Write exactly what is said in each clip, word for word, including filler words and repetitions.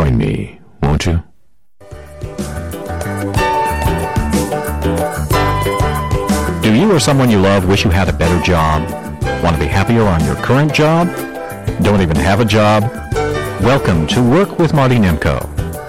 Join me, won't you? Do you or someone you love wish you had a better job? Want to be happier on your current job? Don't even have a job? Welcome to Work with Marty Nemko.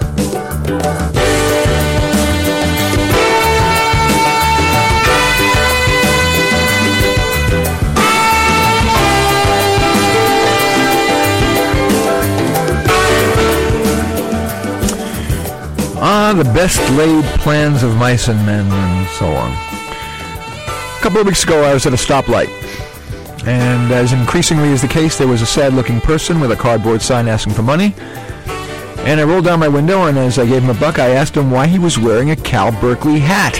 Ah, the best laid plans of mice and men, and so on. A couple of weeks ago, I was at a stoplight, and as increasingly is the case, there was a sad-looking person with a cardboard sign asking for money. And I rolled down my window, and as I gave him a buck, I asked him why he was wearing a Cal Berkeley hat.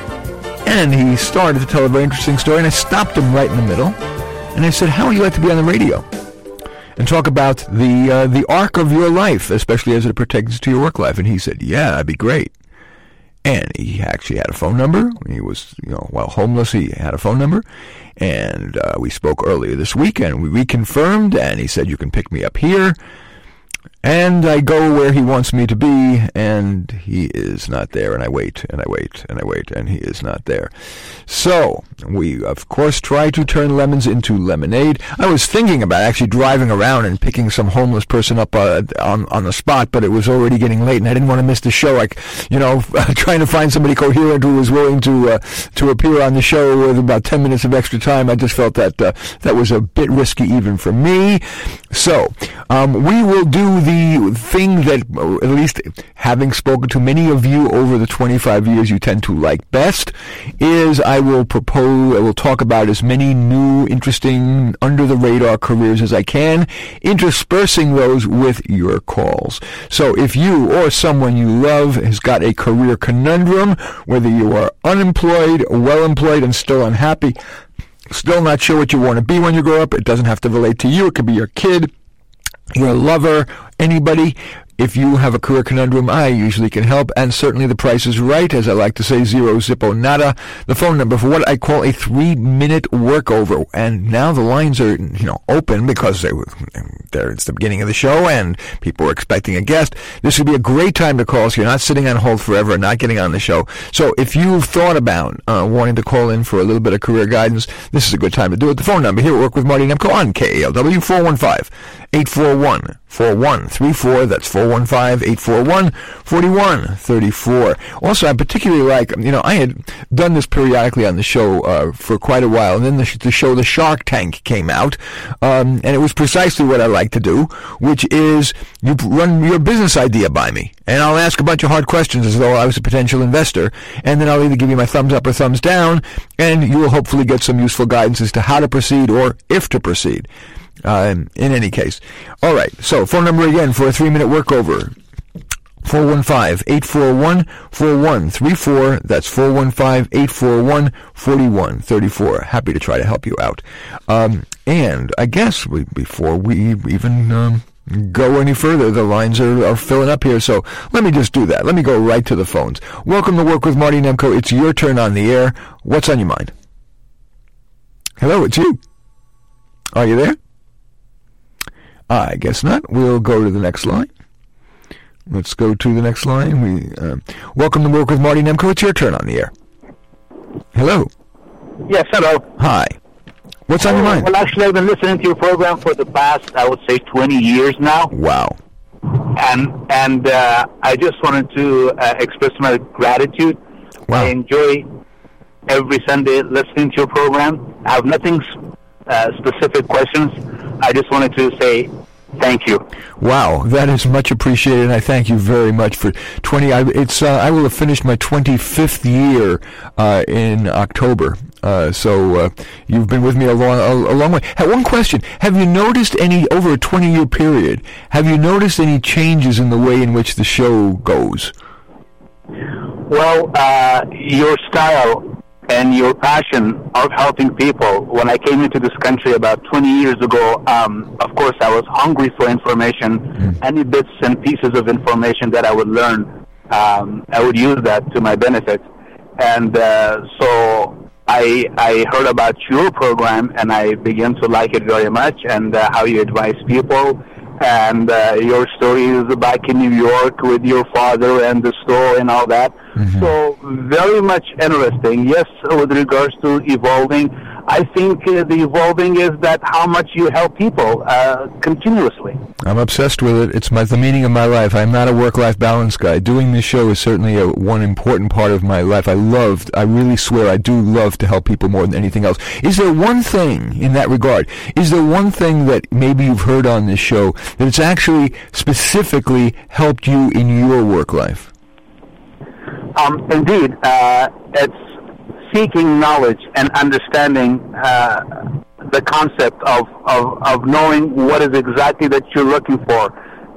And he started to tell a very interesting story, and I stopped him right in the middle, and I said, "How would you like to be on the radio and talk about the uh, the arc of your life, especially as it pertains to your work life?" And he said, "Yeah, that'd be great." And he actually had a phone number. He was, you know, while homeless, he had a phone number. And uh, we spoke earlier this week, and we reconfirmed, and he said, "You can pick me up here." And I go where he wants me to be, and he is not there, and I wait, and I wait, and I wait, and he is not there. So, we, of course, try to turn lemons into lemonade. I was thinking about actually driving around and picking some homeless person up uh, on on the spot, but it was already getting late, and I didn't want to miss the show. Like, you know, trying to find somebody coherent who was willing to uh, to appear on the show with about ten minutes of extra time. I just felt that uh, that was a bit risky even for me. So, um, we will do the thing that, at least having spoken to many of you over the twenty-five years you tend to like best, is I will propose, I will talk about as many new, interesting, under-the-radar careers as I can, interspersing those with your calls. So if you or someone you love has got a career conundrum, whether you are unemployed, well-employed, and still unhappy, still not sure what you want to be when you grow up, it doesn't have to relate to you, it could be your kid, your lover, anybody. If you have a career conundrum, I usually can help, and certainly the price is right, as I like to say, zero zippo nada. The phone number for what I call a three-minute workover, and now the lines are, you know, open because they were, there. It's the beginning of the show, and people are expecting a guest. This would be a great time to call, so you're not sitting on hold forever and not getting on the show. So if you've thought about uh, wanting to call in for a little bit of career guidance, this is a good time to do it. The phone number here at Work with Marty Nemko on K A L W, four one five, eight four one, four one three four. That's four one five, eight four one, four one three four. Also, I particularly like, you know, I had done this periodically on the show uh, for quite a while, and then the, the show The Shark Tank came out, um, and it was precisely what I like to do, which is you run your business idea by me, and I'll ask a bunch of hard questions as though I was a potential investor, and then I'll either give you my thumbs up or thumbs down, and you will hopefully get some useful guidance as to how to proceed or if to proceed. Uh, in any case. All right, so phone number again for a three-minute workover, four one five, eight four one, four one three four. That's four one five, eight four one, four one three four. Happy to try to help you out. Um, and I guess we, before we even um, go any further, the lines are, are filling up here, so let me just do that. Let me go right to the phones. Welcome to Work with Marty Nemko. It's your turn on the air. What's on your mind? Hello, it's you. Are you there? I guess not. We'll go to the next line. Let's go to the next line. We uh, welcome to Work with Marty Nemko. It's your turn on the air. Hello. Yes, hello. Hi. What's on your mind? Well, actually, I've been listening to your program for the past, I would say, twenty years now. Wow. And and uh, I just wanted to uh, express my gratitude. Wow. I enjoy every Sunday listening to your program. I have nothing uh, specific questions. I just wanted to say thank you. Wow, that is much appreciated, and I thank you very much for twenty. I, it's uh, I will have finished my twenty-fifth year uh, in October. Uh, so uh, you've been with me a long, a, a long way. Hey, one question: have you noticed any over a twenty-year period? Have you noticed any changes in the way in which the show goes? Well, uh, your style and your passion of helping people. When I came into this country about twenty years ago, um, of course, I was hungry for information. Mm. Any bits and pieces of information that I would learn, um, I would use that to my benefit. And uh, so I, I heard about your program, and I began to like it very much, and uh, how you advise people and uh, your story is back in New York with your father and the store and all that. Mm-hmm. So very much interesting. Yes, with regards to evolving, I think uh, the evolving is that how much you help people uh, continuously. I'm obsessed with it. It's my, the meaning of my life. I'm not a work-life balance guy. Doing this show is certainly a, one important part of my life. I loved, I really swear, I do love to help people more than anything else. Is there one thing in that regard? Is there one thing that maybe you've heard on this show that it's actually specifically helped you in your work life? Um, indeed, uh, it's seeking knowledge and understanding uh, the concept of, of, of knowing what is exactly that you're looking for,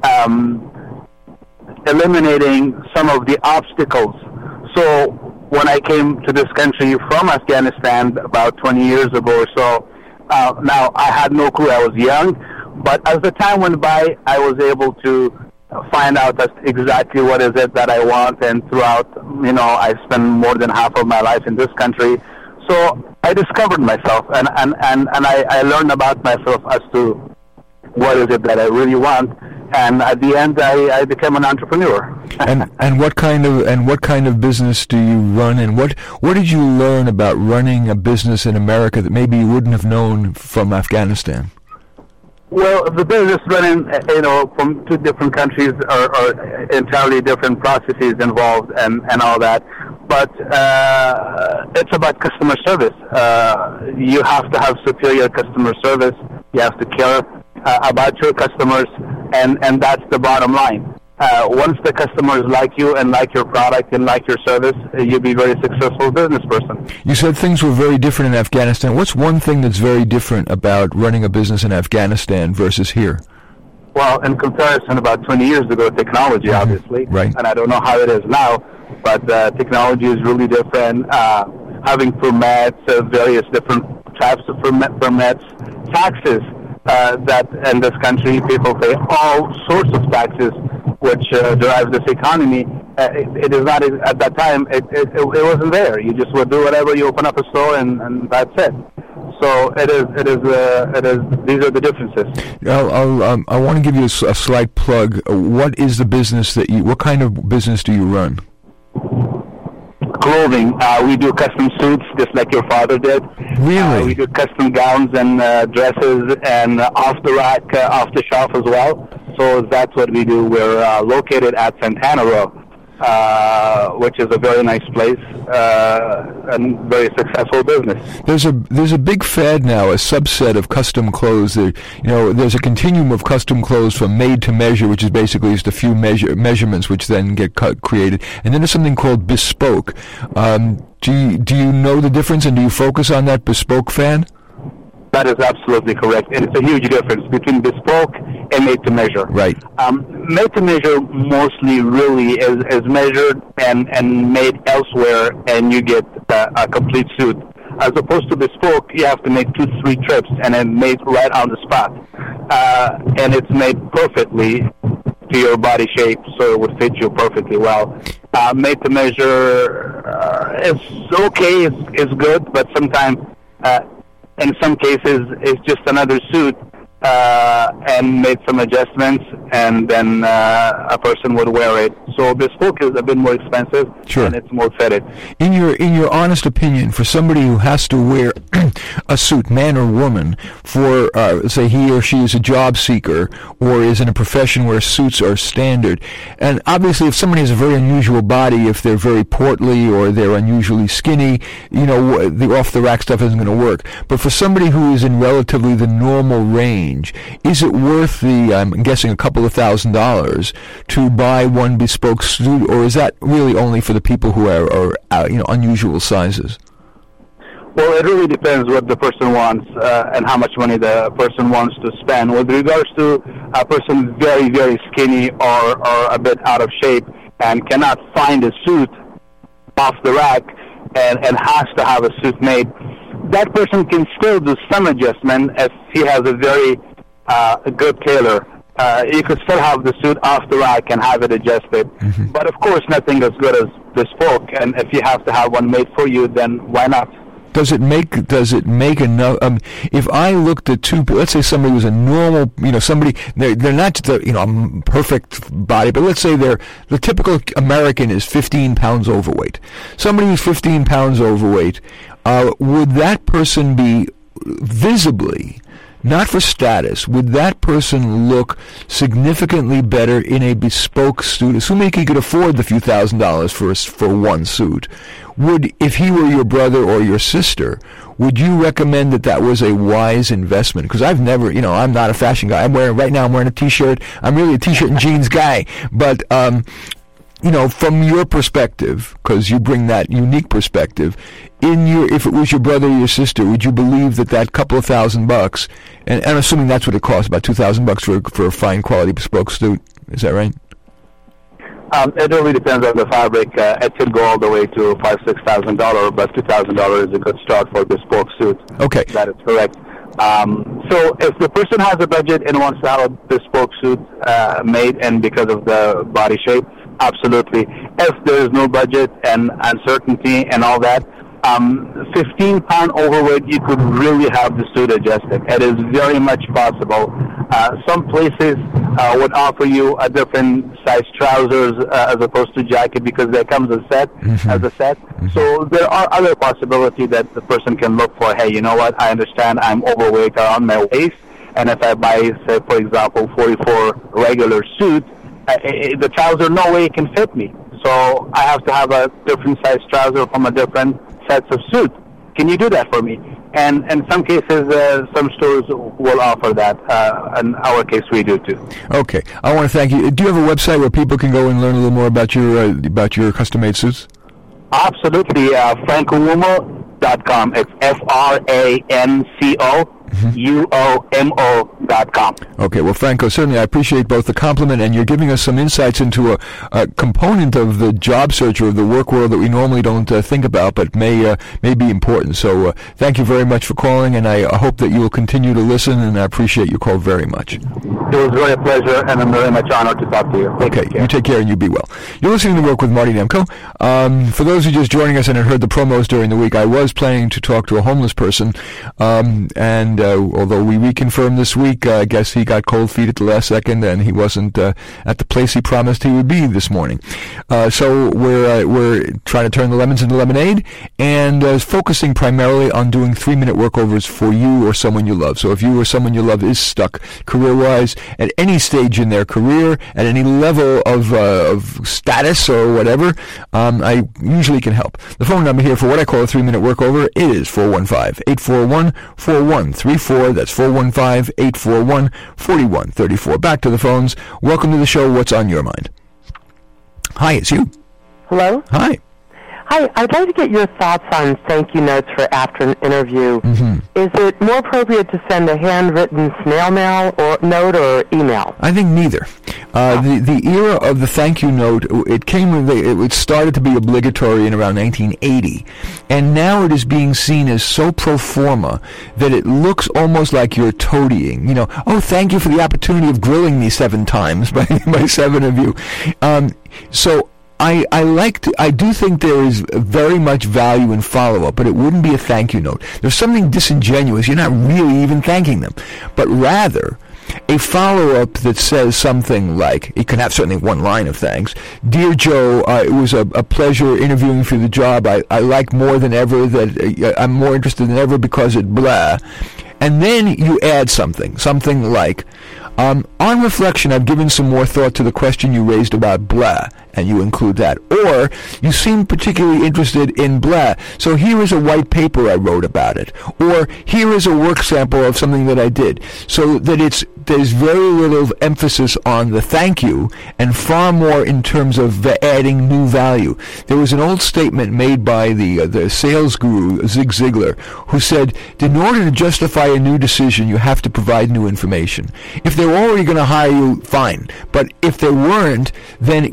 um, eliminating some of the obstacles. So when I came to this country from Afghanistan about twenty years ago or so, uh, now I had no clue. I was young, but as the time went by, I was able to find out that's exactly what is it that I want, and throughout, you know, I spent more than half of my life in this country. So I discovered myself, and, and, and, and I, I learned about myself as to what is it that I really want, and at the end I, I became an entrepreneur. and and what kind of and what kind of business do you run, and what what did you learn about running a business in America that maybe you wouldn't have known from Afghanistan? Well, the business running, you know, from two different countries are, are entirely different processes involved and, and all that. But uh, it's about customer service. Uh, you have to have superior customer service. You have to care uh, about your customers, and, and that's the bottom line. Uh, once the customers like you and like your product and like your service, uh, you'll be a very successful business person. You said things were very different in Afghanistan. What's one thing that's very different about running a business in Afghanistan versus here? Well, in comparison, about twenty years ago, technology, mm-hmm. obviously. Right. And I don't know how it is now, but uh, technology is really different. Uh, having permits, uh, various different types of permit, permits, taxes uh, that in this country people pay all sorts of taxes, which uh, drives this economy. Uh, it, it is not, at that time, it, it, it wasn't there. You just would do whatever, you open up a store, and, and that's it. So it is, it is, uh, it is, these are the differences. I'll, I'll, um, I want to give you a, a slight plug. What is the business that you, what kind of business do you run? Clothing. Uh, we do custom suits, just like your father did. Really? Uh, we do custom gowns and uh, dresses, and uh, off the rack, uh, off the shelf as well. So that's what we do. We're uh, located at Santana Row, uh, which is a very nice place uh, and very successful business. There's a there's a big fad now, a subset of custom clothes. There, you know, there's a continuum of custom clothes from made to measure, which is basically just a few measure measurements, which then get cut, created, and then there's something called bespoke. Um, do you, do you know the difference, and do you focus on that bespoke fad? That is absolutely correct, and it's a huge difference between bespoke and made-to-measure. Right. Um, made-to-measure mostly really is, is measured and, and made elsewhere, and you get uh, a complete suit. As opposed to bespoke, you have to make two, three trips, and then made right on the spot. Uh, and it's made perfectly to your body shape, so it would fit you perfectly well. Uh, made-to-measure uh, is okay, it's, it's good, but sometimes... Uh, in some cases, it's just another suit uh, and made some adjustments, and then uh, a person would wear it. So bespoke is a bit more expensive, sure. and it's more fitted. In your in your honest opinion, for somebody who has to wear a suit, man or woman, for uh, say he or she is a job seeker or is in a profession where suits are standard, and obviously if somebody has a very unusual body, if they're very portly or they're unusually skinny, you know, the off-the-rack stuff isn't going to work. But for somebody who is in relatively the normal range, is it worth the, I'm guessing, a couple of thousand dollars to buy one bespoke suit, or is that really only for the people who are, are uh, you know, unusual sizes? Well, it really depends what the person wants uh, and how much money the person wants to spend. With regards to a person very, very skinny or, or a bit out of shape and cannot find a suit off the rack and, and has to have a suit made, that person can still do some adjustment if he has a very uh, good tailor. Uh, you could still have the suit off the rack and have it adjusted. Mm-hmm. But of course, nothing as good as bespoke. And if you have to have one made for you, then why not? Does it make does it make enough? Um, if I looked at two, let's say somebody was a normal, you know, somebody they're, they're not the you know perfect body, but let's say they're the typical American is fifteen pounds overweight. Somebody who's fifteen pounds overweight, uh, would that person be visibly, not for status, would that person look significantly better in a bespoke suit? Assuming he could afford the few thousand dollars for a, for one suit, would, if he were your brother or your sister, would you recommend that that was a wise investment? Because I've never, you know, I'm not a fashion guy. I'm wearing right now. I'm wearing a T-shirt. I'm really a T-shirt and jeans guy, but. Um, You know, from your perspective, because you bring that unique perspective, in your, if it was your brother or your sister, would you believe that that couple of thousand bucks, and I'm assuming that's what it costs, about two thousand bucks for for a fine quality bespoke suit, is that right? Um, it really depends on the fabric. Uh, it could go all the way to five, six thousand dollars, but two thousand dollars is a good start for a bespoke suit. Okay, that is correct. Um, so if the person has a budget and wants to have a bespoke suit uh, made, and because of the body shape, absolutely. If there is no budget and uncertainty and all that, um, fifteen pound overweight, you could really have the suit adjusted. It is very much possible. Uh, some places uh, would offer you a different size trousers uh, as opposed to jacket because that comes as a set, mm-hmm. as a set. Mm-hmm. So there are other possibilities that the person can look for. Hey, you know what? I understand I'm overweight around my waist, and if I buy, say, for example, forty-four regular suit, uh, the trouser no way can fit me. So I have to have a different size trouser from a different sets of suit. Can you do that for me? And in some cases, uh, some stores will offer that. Uh, in our case, we do too. Okay, I want to thank you. Do you have a website where people can go and learn a little more about your uh, about your custom-made suits? Absolutely, uh, franco uomo dot com. It's F R A N C O U O M O dot com. Okay, well, Franco, certainly I appreciate both the compliment and you're giving us some insights into a, a component of the job search or of the work world that we normally don't uh, think about, but may uh, may be important. So uh, thank you very much for calling, and I hope that you will continue to listen, and I appreciate your call very much. It was really a pleasure, and I'm very much honored to talk to you. Take okay, care. You take care and you be well. You're listening to Work with Marty Nemko. Um, for those who are just joining us and had heard the promos during the week, I was planning to talk to a homeless person, um, and uh, although we reconfirmed this week, uh, I guess he got cold feet at the last second, and he wasn't uh, at the place he promised he would be this morning. Uh, so we're uh, we're trying to turn the lemons into lemonade, and uh, focusing primarily on doing three-minute workovers for you or someone you love. So if you or someone you love is stuck career-wise at any stage in their career, at any level of uh, of status or whatever, um, I usually can help. The phone number here for what I call a three-minute workover is four one five, eight four one, four one three four. That's four one five, eight four one, four one three four. Back to the phones. Welcome to the show. What's on your mind? Hi, it's you. Hello? Hi. Hi, I'd like to get your thoughts on thank you notes for after an interview. Mm-hmm. Is it more appropriate to send a handwritten snail mail or note or email? I think neither. Uh, the the era of the thank you note, it came, it started to be obligatory in around nineteen eighty, and now it is being seen as so pro forma that it looks almost like you're toadying. You know, oh, thank you for the opportunity of grilling me seven times by by seven of you. Um, so. I, I like to, I do think there is very much value in follow-up, but it wouldn't be a thank you note. There's something disingenuous. You're not really even thanking them. But rather, a follow-up that says something like, it can have certainly one line of thanks. Dear Joe, uh, it was a, a pleasure interviewing for the job. I, I like more than ever that uh, I'm more interested than ever because it blah. And then you add something, something like, um, on reflection, I've given some more thought to the question you raised about blah, and you include that. Or, you seem particularly interested in blah, so here is a white paper I wrote about it. Or, here is a work sample of something that I did. So that it's, there's very little emphasis on the thank you, and far more in terms of adding new value. There was an old statement made by the, uh, the sales guru, Zig Ziglar, who said, in order to justify a new decision, you have to provide new information. If they're already going to hire you, fine. But if they weren't, then giving them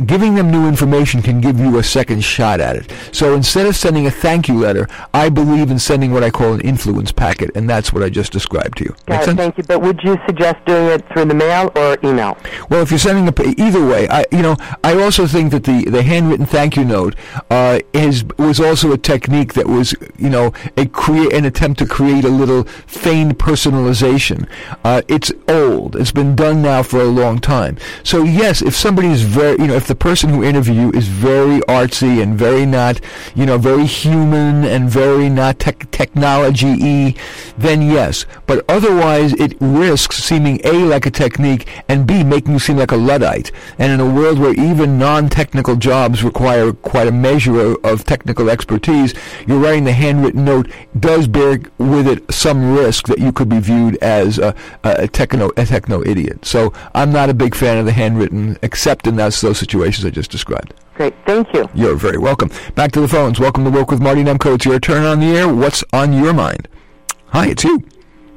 some new information can give you a second shot at it. So instead of sending a thank you letter, I believe in sending what I call an influence packet, and that's what I just described to you. Make Got it, sense? thank you. But would you suggest doing it through the mail or email? Well, if you're sending a, either way, I, you know, I also think that the, the handwritten thank you note uh, is was also a technique that was, you know, a create an attempt to create a little feigned personalization. Uh, it's old. It's been done now for a long time. So yes, if somebody is very, you know, if the person who interviews you is very artsy and very not, you know, very human and very not tech technology-y, then yes. But otherwise, it risks seeming A, like a technique, and B, making you seem like a Luddite. And in a world where even non-technical jobs require quite a measure of, of technical expertise, you're writing the handwritten note does bear with it some risk that you could be viewed as a, a techno a techno idiot. So I'm not a big fan of the handwritten, except in those, those situations I just described. Great, thank you. You're very welcome. Back to the phones. Welcome to Work with Marty Nemko. It's your turn on the air. What's on your mind? Hi, it's you.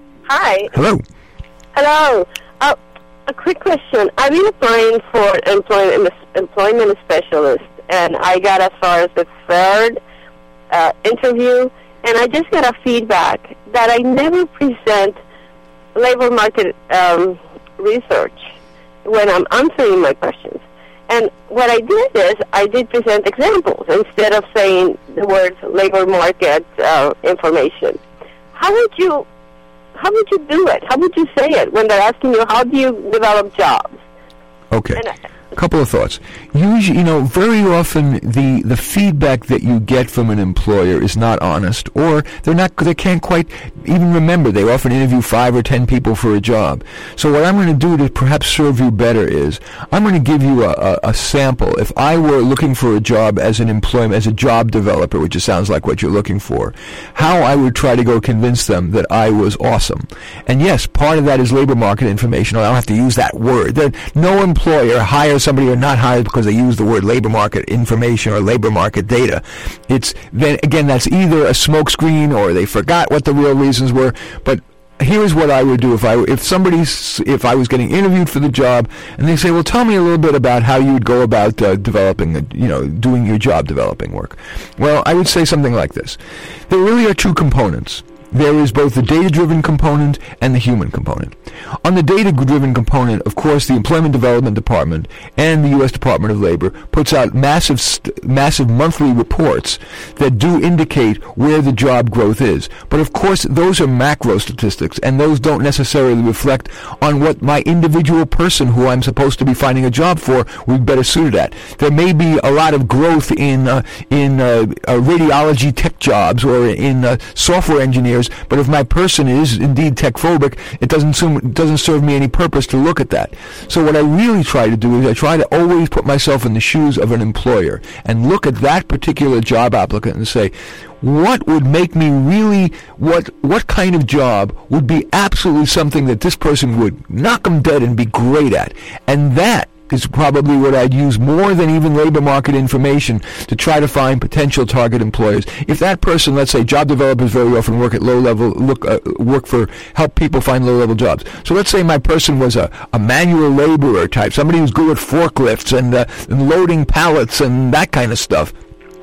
Hi. Hello. Hello. Uh, a quick question. I've been applying for employment employment specialist, and I got as far as the third uh, interview, and I just got a feedback that I never present labor market um, research when I'm answering my questions. And what I did is I did present examples instead of saying the words labor market uh, information. How would you how would you do it? How would you say it when they're asking you how do you develop jobs? Okay. And I, A couple of thoughts. Usually, you know, very often the, the feedback that you get from an employer is not honest, or they're not, they can't quite even remember. They often interview five or ten people for a job. So what I'm going to do to perhaps serve you better is I'm going to give you a, a, a sample. If I were looking for a job as an employment, as a job developer, which it sounds like what you're looking for, how I would try to go convince them that I was awesome. And yes, part of that is labor market information. I don't have to use that word. There, no employer hires somebody or not hired because they use the word labor market information or labor market data. It's then again that's either a smokescreen or they forgot what the real reasons were. But here's what I would do if I if somebody's if I was getting interviewed for the job and they say, well, tell me a little bit about how you would go about uh, developing, a, you know, doing your job developing work. Well, I would say something like this: there really are two components. There is both the data-driven component and the human component. On the data-driven component, of course, the Employment Development Department and the U S Department of Labor puts out massive, st- massive monthly reports that do indicate where the job growth is. But of course, those are macro statistics, and those don't necessarily reflect on what my individual person who I'm supposed to be finding a job for would be better suited at. There may be a lot of growth in uh, in uh, uh, radiology tech jobs or in uh, software engineers. But if my person is indeed tech-phobic, it doesn't, assume, it doesn't serve me any purpose to look at that. So what I really try to do is I try to always put myself in the shoes of an employer and look at that particular job applicant and say, what would make me really, what what kind of job would be absolutely something that this person would knock them dead and be great at? And that is probably what I'd use more than even labor market information to try to find potential target employers. If that person, let's say, job developers very often work at low level, look uh, work for help people find low level jobs. So let's say my person was a, a manual laborer type, somebody who's good at forklifts and, uh, and loading pallets and that kind of stuff.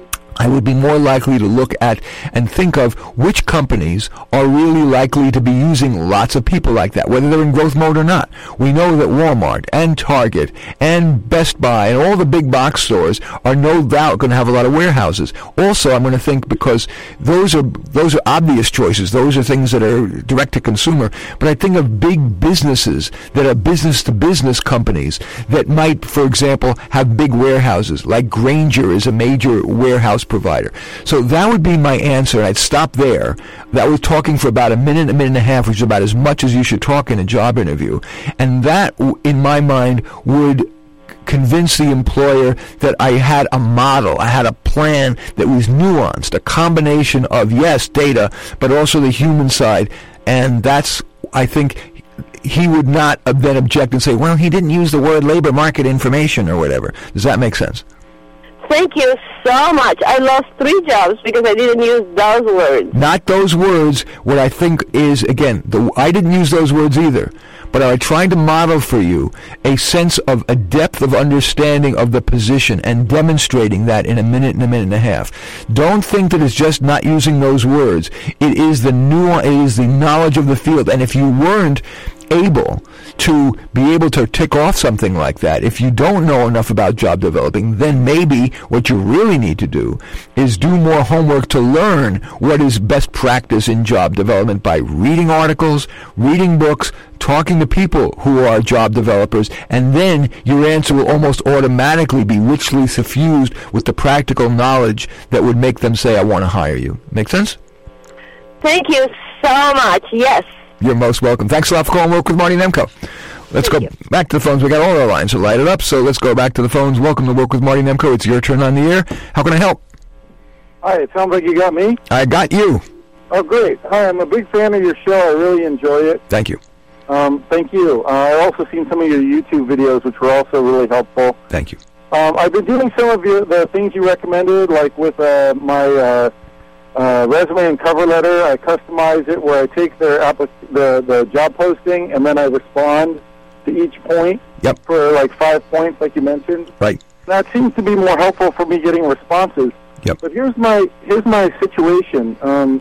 I would be more likely to look at and think of which companies are really likely to be using lots of people like that, whether they're in growth mode or not. We know that Walmart and Target and Best Buy and all the big box stores are no doubt going to have a lot of warehouses. Also, I'm going to think, because those are those are obvious choices. Those are things that are direct to consumer. But I think of big businesses that are business-to-business companies that might, for example, have big warehouses. Like Grainger is a major warehouse provider. So that would be my answer. I'd stop there. That was talking for about a minute, a minute and a half, which is about as much as you should talk in a job interview. And that, in my mind, would convince the employer that I had a model, I had a plan that was nuanced, a combination of, yes, data, but also the human side. And that's, I think, he would not then object and say, well, he didn't use the word labor market information or whatever. Does that make sense? Thank you so much. I lost three jobs because I didn't use those words. Not those words. What I think is, again, the, I didn't use those words either. but I tried to model for you a sense of a depth of understanding of the position and demonstrating that in a minute and a minute and a half. Don't think that it's just not using those words. It is the new, it is the knowledge of the field. And if you weren't able to be able to tick off something like that, if you don't know enough about job developing, then maybe what you really need to do is do more homework to learn what is best practice in job development by reading articles, reading books, talking to people who are job developers, and then your answer will almost automatically be richly suffused with the practical knowledge that would make them say, I want to hire you. Make sense? Thank you so much. Yes. You're most welcome. Thanks a lot for calling Work with Marty Nemko. Let's Thank go you. back to the phones. We got all our lines are lighted up, so let's go back to the phones. Welcome to Work with Marty Nemko. It's your turn on the air. How can I help? Hi, it sounds like you got me. I got you. Oh, great. Hi, I'm a big fan of your show. I really enjoy it. Thank you. Um, thank you. Uh, I also seen some of your YouTube videos, which were also really helpful. Thank you. Um, I've been doing some of your, the things you recommended, like with uh, my uh, uh, resume and cover letter. I customize it where I take their applic- the, the job posting, and then I respond to each point Yep. for like five points, like you mentioned. Right. That seems to be more helpful for me getting responses. Yep. But here's my here's my situation. Um,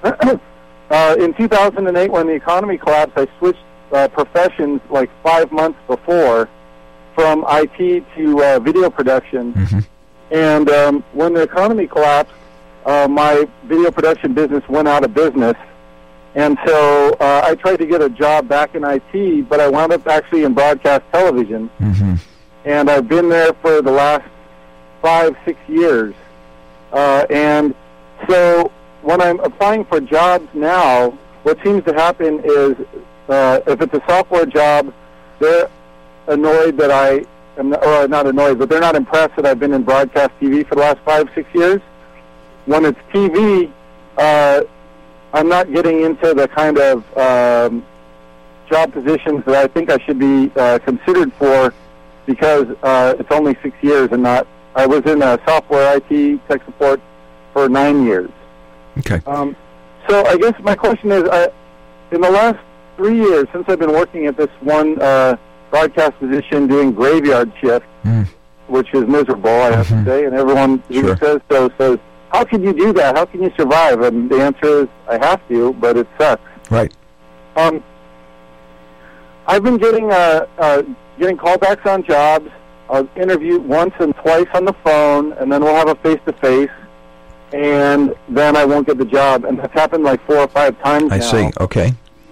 uh, in two thousand eight, when the economy collapsed, I switched uh, professions like five months before from I T to uh, video production. Mm-hmm. And um, when the economy collapsed, uh, my video production business went out of business. And so uh, I tried to get a job back in I T, but I wound up actually in broadcast television. Mm-hmm. And I've been there for the last five, six years. Uh, and so when I'm applying for jobs now, what seems to happen is uh, if it's a software job, they're annoyed that I am, not, or not annoyed, but they're not impressed that I've been in broadcast T V for the last five, six years. When it's T V, uh, I'm not getting into the kind of um, job positions that I think I should be uh, considered for because uh, it's only six years and not. I was in uh, software I T tech support for nine years. Okay. Um, so I guess my question is, I, in the last three years, since I've been working at this one uh, broadcast position doing graveyard shift, Mm. which is miserable, I have Mhm. to say, and everyone who Sure. says so says, how can you do that? How can you survive? And the answer is, I have to, but it sucks. Right. Um, I've been getting uh, uh, getting callbacks on jobs. I'll interview once and twice on the phone, and then we'll have a face-to-face, and then I won't get the job. And that's happened like four or five times I now. see. Okay.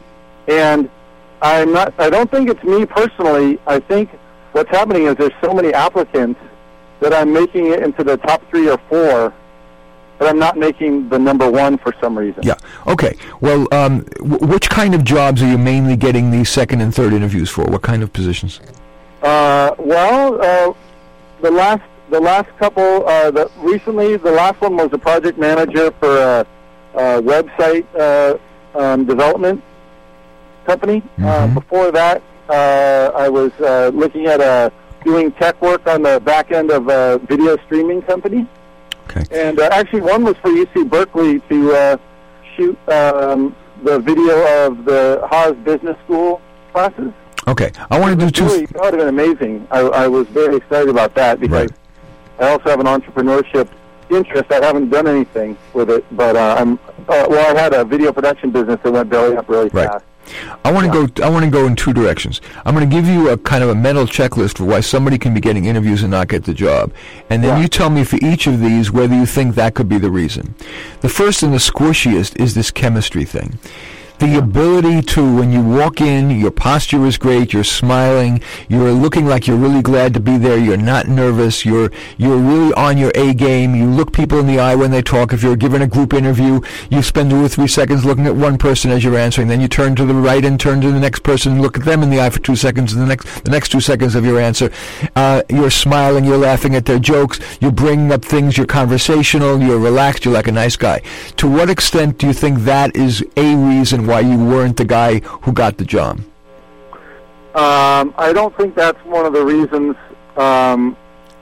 And I'm not. I don't think it's me personally. I think what's happening is there's so many applicants that I'm making it into the top three or four, but I'm not making the number one for some reason. Yeah. Okay. Well, um, w- which kind of jobs are you mainly getting these second and third interviews for? What kind of positions? Uh, well, uh, the last the last couple, uh, the recently the last one was a project manager for a, a website uh, um, development company. Uh, Mhm. before that, uh, I was uh, looking at uh, doing tech work on the back end of a video streaming company. Okay. And uh, actually, one was for U C Berkeley to uh, shoot um, the video of the Haas Business School classes. Okay. I want to do two. Really, that would have been amazing. I, I was very excited about that because Right. I also have an entrepreneurship interest. I haven't done anything with it, but uh, I'm uh, well. I had a video production business that went belly up really Right. fast. I want to go. I want to go in two directions. I'm going to give you a kind of a mental checklist for why somebody can be getting interviews and not get the job, and then Yeah. you tell me for each of these whether you think that could be the reason. The first and the squishiest is this chemistry thing. The ability to, when you walk in, your posture is great, you're smiling, you're looking like you're really glad to be there, you're not nervous, you're you're really on your A game, you look people in the eye when they talk. If you're given a group interview, you spend two or three seconds looking at one person as you're answering, then you turn to the right and turn to the next person and look at them in the eye for two seconds, and the next the next two seconds of your answer. Uh, you're smiling, you're laughing at their jokes, you're bringing up things, you're conversational, you're relaxed, you're like a nice guy. To what extent do you think that is a reason why you weren't the guy who got the job? Um, I don't think that's one of the reasons. Um,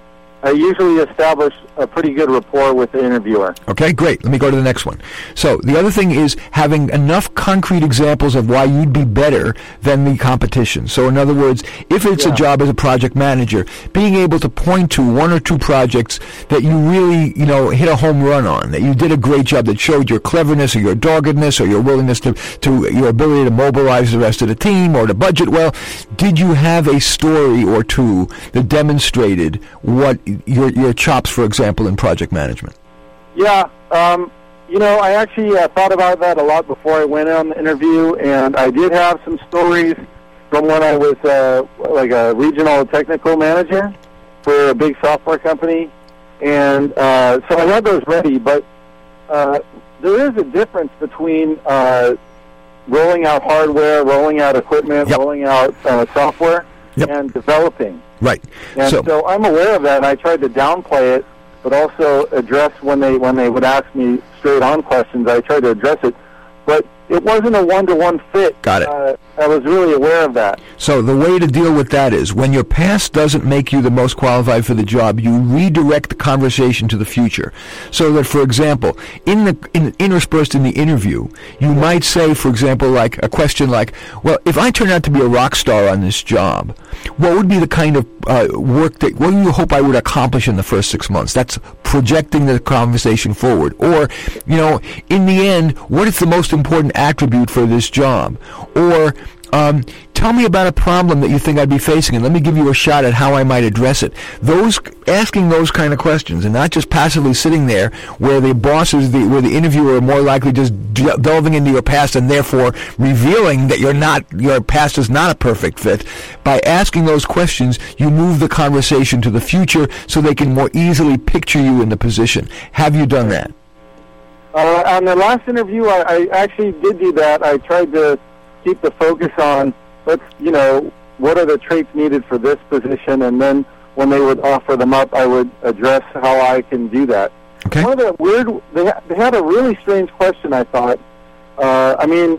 I usually establish a pretty good rapport with the interviewer. Okay, great. Let me go to the next one. So the other thing is having enough concrete examples of why you'd be better than the competition. So in other words, if it's Yeah. a job as a project manager, being able to point to one or two projects that you really, you know, hit a home run on, that you did a great job, that showed your cleverness or your doggedness or your willingness to, to your ability to mobilize the rest of the team or to budget well. Did you have a story or two that demonstrated what your your chops, for example, in project management? Yeah, um, you know, I actually uh, thought about that a lot before I went on the interview, and I did have some stories from when I was uh, like a regional technical manager for a big software company, and uh, so I had those ready, but uh, there is a difference between uh, rolling out hardware, rolling out equipment, Yep. rolling out uh, software, Yep. and developing. Right. And So- so, I'm aware of that, and I tried to downplay it, but also address when they when they would ask me straight-on questions, I tried to address it. But it wasn't a one-to-one fit. Got it. Uh, I was really aware of that. So the way to deal with that is when your past doesn't make you the most qualified for the job, you redirect the conversation to the future. So that, for example, in the in, interspersed in the interview, you might say, for example, like a question like, well, if I turn out to be a rock star on this job, what would be the kind of uh, work that, what do you hope I would accomplish in the first six months? That's projecting the conversation forward. Or, you know, in the end, what is the most important attribute for this job? Or, um, tell me about a problem that you think I'd be facing, and let me give you a shot at how I might address it. Those asking those kind of questions, and not just passively sitting there, where the boss is the where the interviewer are more likely just de- delving into your past and therefore revealing that you're not your past is not a perfect fit. By asking those questions, you move the conversation to the future, so they can more easily picture you in the position. Have you done that? Uh, on the last interview, I, I actually did do that. I tried to keep the focus on, let's, you know, what are the traits needed for this position, and then when they would offer them up, I would address how I can do that. Okay. One of the weird, they, ha- they had a really strange question, I thought. Uh, I mean,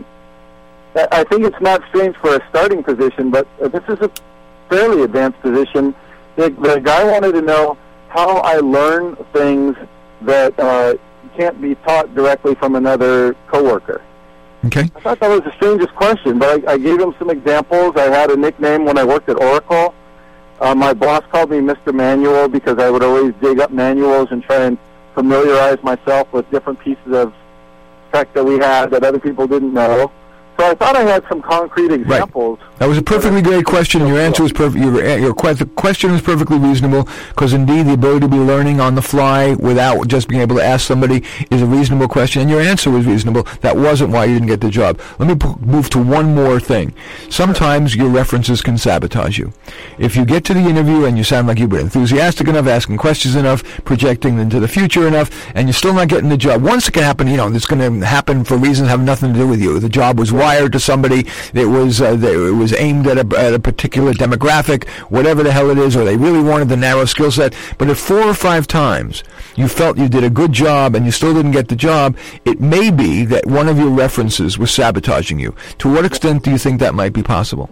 I I think it's not strange for a starting position, but uh, this is a fairly advanced position. The, the guy wanted to know how I learn things that uh, can't be taught directly from another coworker. Okay. I thought that was the strangest question, but I, I gave him some examples. I had a nickname when I worked at Oracle. Uh, my boss called me Mister Manual because I would always dig up manuals and try and familiarize myself with different pieces of tech that we had that other people didn't know. So I thought I had some concrete examples. Right. That was a perfectly great question, and your answer was perfect. Your, your que- the question was perfectly reasonable, because indeed the ability to be learning on the fly without just being able to ask somebody is a reasonable question, and your answer was reasonable. That wasn't why you didn't get the job. Let me p- move to one more thing. Sometimes your references can sabotage you. If you get to the interview and you sound like you've been enthusiastic enough, asking questions enough, projecting into the future enough, and you're still not getting the job, once it can happen, you know, it's going to happen for reasons that have nothing to do with you. The job was wired to somebody, it was uh, it was aimed at a, at a particular demographic, whatever the hell it is, or they really wanted the narrow skill set. But if four or five times you felt you did a good job and you still didn't get the job, it may be that one of your references was sabotaging you. To what extent do you think that might be possible?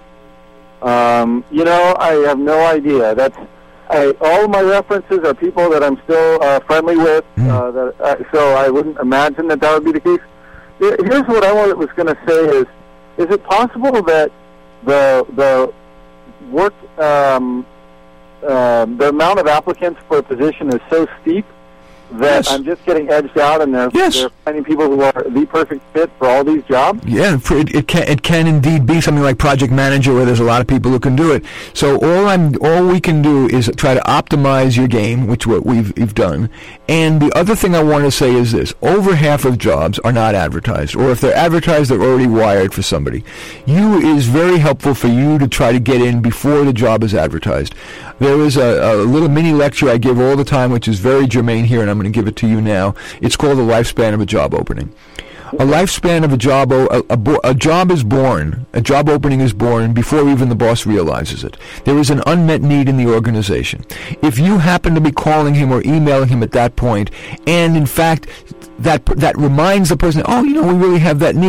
Um, you know, I have no idea. That's I, all of my references are people that I'm still uh, friendly with, Mm. uh, that, uh, so I wouldn't imagine that that would be the case. Here- Here's what I was going to say is, is it possible that the the work, um, uh, the amount of applicants for a position is so steep that Yes. I'm just getting edged out, and they're, Yes. they're finding people who are the perfect fit for all these jobs? Yeah, for it, it can it can indeed be something like project manager, where there's a lot of people who can do it. So all I'm all we can do is try to optimize your game, which what we've we've done. And the other thing I want to say is this: over half of jobs are not advertised, or if they're advertised, they're already wired for somebody. You it is very helpful for you to try to get in before the job is advertised. There is a, a little mini lecture I give all the time, which is very germane here, and I'm going to give it to you now. It's called The Lifespan of a Job Opening. A lifespan of a job, o- a, a, bo- a job is born, a job opening is born before even the boss realizes it. There is an unmet need in the organization. If you happen to be calling him or emailing him at that point, and in fact, that that reminds the person, oh, you know, we really have that need,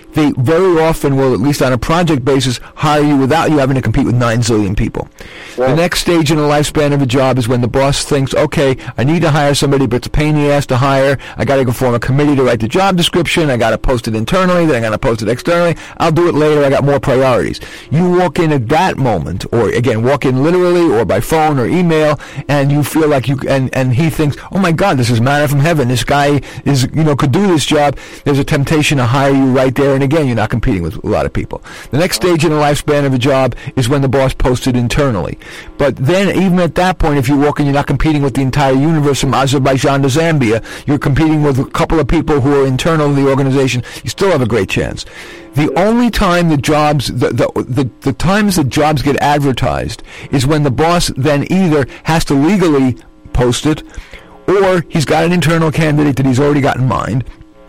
they very often will, at least on a project basis, hire you without you having to compete with nine zillion people. Right. The next stage in the lifespan of a job is when the boss thinks, okay, I need to hire somebody, but it's a pain in the ass to hire. I got to go form a committee to write the job description. I got to post it internally. Then I got to post it externally. I'll do it later. I got more priorities. You walk in at that moment, or again, walk in literally or by phone or email, and you feel like you, and, and he thinks, oh my God, this is manna from heaven. This guy is, you know, could do this job. There's a temptation to hire you right there. And again, you're not competing with a lot of people. The next stage in the lifespan of a job is when the boss posts it internally. But then, even at that point, if you walk in, you're not competing with the entire universe from Azerbaijan to Zambia. You're competing with a couple of people who are internal to the organization. You still have a great chance. The only time the jobs, the, the the the times that jobs get advertised is when the boss then either has to legally post it, or he's got an internal candidate that he's already got in mind,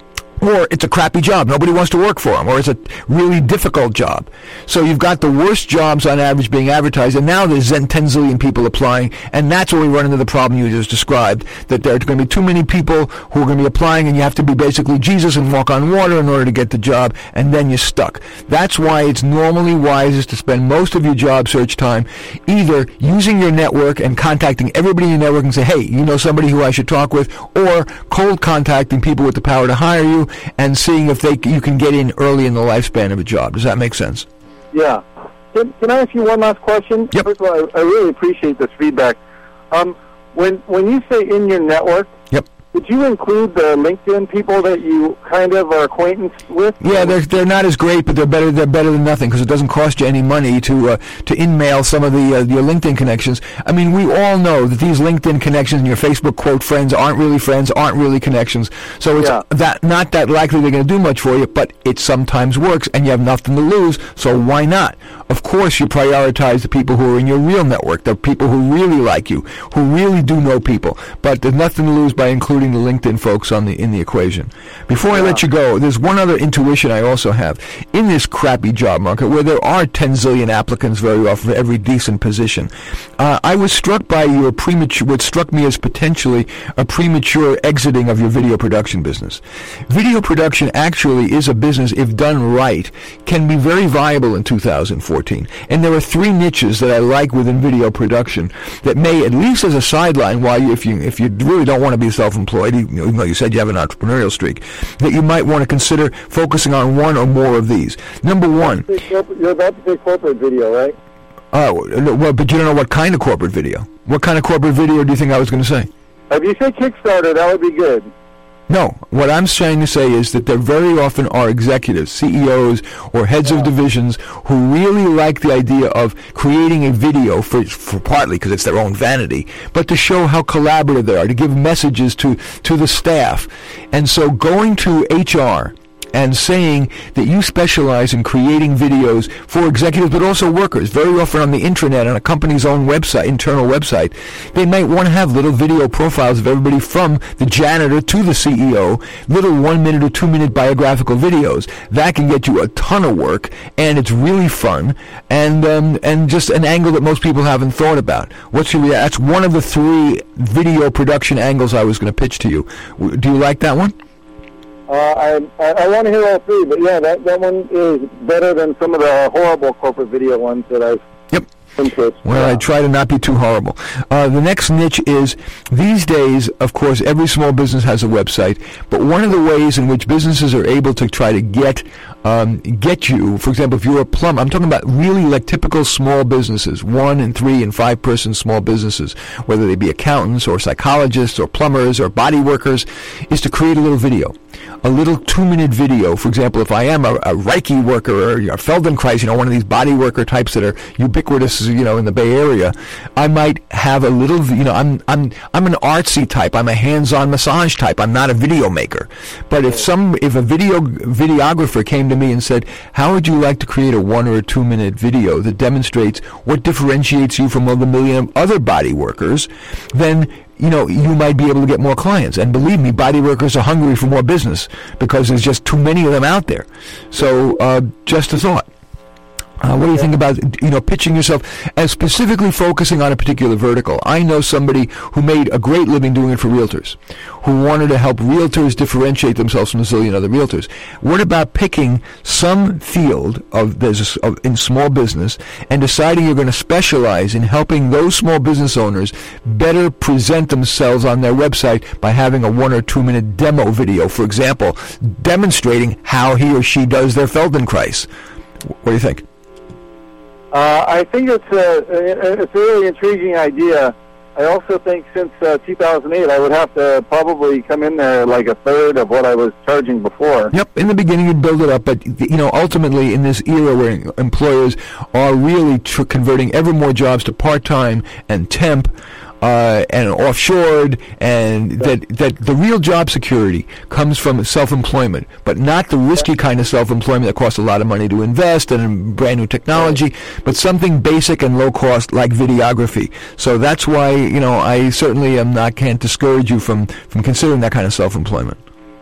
or it's a crappy job. Nobody wants to work for him, or it's a really difficult job. So you've got the worst jobs on average being advertised, and now there's then ten zillion people applying, and that's where we run into the problem you just described, that there are going to be too many people who are going to be applying, and you have to be basically Jesus and walk on water in order to get the job, and then you're stuck. That's why it's normally wisest to spend most of your job search time either using your network and contacting everybody in your network and say, hey, you know somebody who I should talk with, or cold contacting people with the power to hire you, and seeing if they you can get in early in the lifespan of a job. Does that make sense? Yeah. Can, can I ask you one last question? Yep. First of all, I, I really appreciate this feedback. Um, when when you say in your network, Yep. did you include the LinkedIn people that you kind of are acquaintance with? Yeah, they're they're not as great, but they're better. They're better than nothing because it doesn't cost you any money to uh, to in-mail some of the uh, your LinkedIn connections. I mean, we all know that these LinkedIn connections and your Facebook quote friends aren't really friends, aren't really connections. So it's Yeah. that not that likely they're going to do much for you, but it sometimes works, and you have nothing to lose. So why not? Of course, you prioritize the people who are in your real network, the people who really like you, who really do know people. But there's nothing to lose by including the LinkedIn folks on the in the equation. Before I let you go, there's one other intuition I also have. In this crappy job market, where there are ten zillion applicants very often for every decent position, uh, I was struck by your premature, what struck me as potentially a premature exiting of your video production business. Video production actually is a business, if done right, can be very viable in two thousand fourteen. And there are three niches that I like within video production that may, at least as a sideline, while you, if you if you really don't want to be self-employed, even though you said you have an entrepreneurial streak, that you might want to consider focusing on one or more of these. Number one. You're about to say corporate video, right? Oh, well, but you don't know what kind of corporate video. What kind of corporate video do you think I was going to say? If you say Kickstarter, that would be good. No, what I'm trying to say is that there very often are executives, C E Os, or heads of divisions who really like the idea of creating a video for, for partly because it's their own vanity, but to show how collaborative they are, to give messages to, to the staff. And so going to H R and saying that you specialize in creating videos for executives but also workers, very often on the intranet, on a company's own website, internal website, they might want to have little video profiles of everybody from the janitor to the C E O, little one-minute or two-minute biographical videos. That can get you a ton of work, and it's really fun, and um, and just an angle that most people haven't thought about. What's your, that's one of the three video production angles I was going to pitch to you. Do you like that one? Uh, I, I I want to hear all three, but yeah, that, that one is better than some of the horrible corporate video ones that I've Yep. into. Well, I try to not be too horrible. Uh, the next niche is, these days, of course, every small business has a website, but one of the ways in which businesses are able to try to get um, get you, for example, if you're a plumber, I'm talking about really like typical small businesses, one and three and five person small businesses, whether they be accountants or psychologists or plumbers or body workers, is to create a little video. A little two-minute video. For example, if I am a, a Reiki worker or a Feldenkrais, you know, one of these body worker types that are ubiquitous, you know, in the Bay Area, I might have a little, you know, I'm I'm I'm an artsy type. I'm a hands-on massage type. I'm not a video maker. But if some, if a video videographer came to me and said, "How would you like to create a one or a two-minute video that demonstrates what differentiates you from all the million other body workers?" then you know, you might be able to get more clients. And believe me, body workers are hungry for more business because there's just too many of them out there. So, uh, just a thought. Uh, what do you think about, you know, pitching yourself as specifically focusing on a particular vertical? I know somebody who made a great living doing it for realtors, who wanted to help realtors differentiate themselves from a zillion other realtors. What about picking some field of business of, in small business and deciding you're going to specialize in helping those small business owners better present themselves on their website by having a one or two minute demo video, for example, demonstrating how he or she does their Feldenkrais? What do you think? Uh, I think it's a, it's a really intriguing idea. I also think since uh, two thousand eight, I would have to probably come in there like a third of what I was charging before. Yep, in the beginning you'd build it up, but you know, ultimately in this era where employers are really tr- converting ever more jobs to part-time and temp, Uh, and offshored, and that that the real job security comes from self-employment, but not the risky kind of self-employment that costs a lot of money to invest in brand new technology, but something basic and low cost like videography. So that's why, you know, I certainly am not can't discourage you from from considering that kind of self-employment.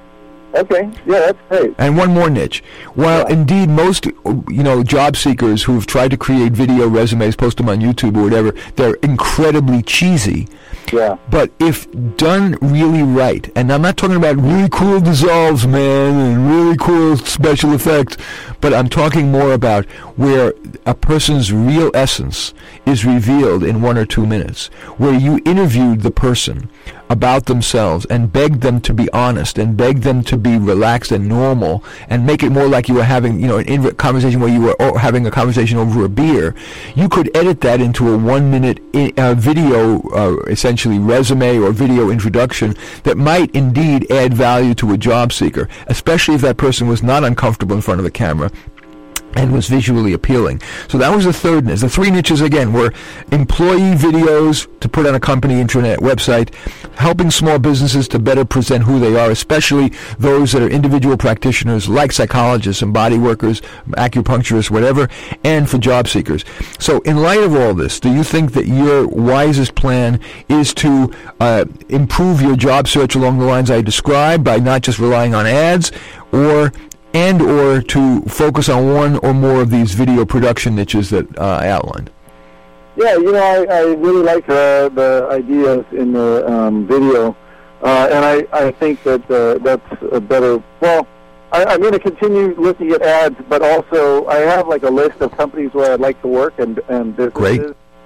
Okay, yeah, that's great. And one more niche. While yeah. indeed most, you know, job seekers who've tried to create video resumes, post them on YouTube or whatever, they're incredibly cheesy. Yeah. But if done really right, and I'm not talking about really cool dissolves, man, and really cool special effects, but I'm talking more about where a person's real essence is revealed in one or two minutes, where you interviewed the person about themselves and begged them to be honest and begged them to be relaxed and normal and make it more like you were having, you know, an in- conversation where you were o- having a conversation over a beer. You could edit that into a one-minute I- uh, video, uh, essentially resume or video introduction that might indeed add value to a job seeker, especially if that person was not uncomfortable in front of the camera and was visually appealing. So that was the third niche. The three niches, again, were employee videos to put on a company intranet website, helping small businesses to better present who they are, especially those that are individual practitioners like psychologists and body workers, acupuncturists, whatever, and for job seekers. So in light of all this, do you think that your wisest plan is to uh, improve your job search along the lines I described by not just relying on ads, or and or to focus on one or more of these video production niches that uh, I outlined? Yeah, you know, I, I really like the, the ideas in the um, video, uh, and I, I think that uh, that's a better, well, I, I'm going to continue looking at ads, but also I have like a list of companies where I'd like to work and, and businesses. Great.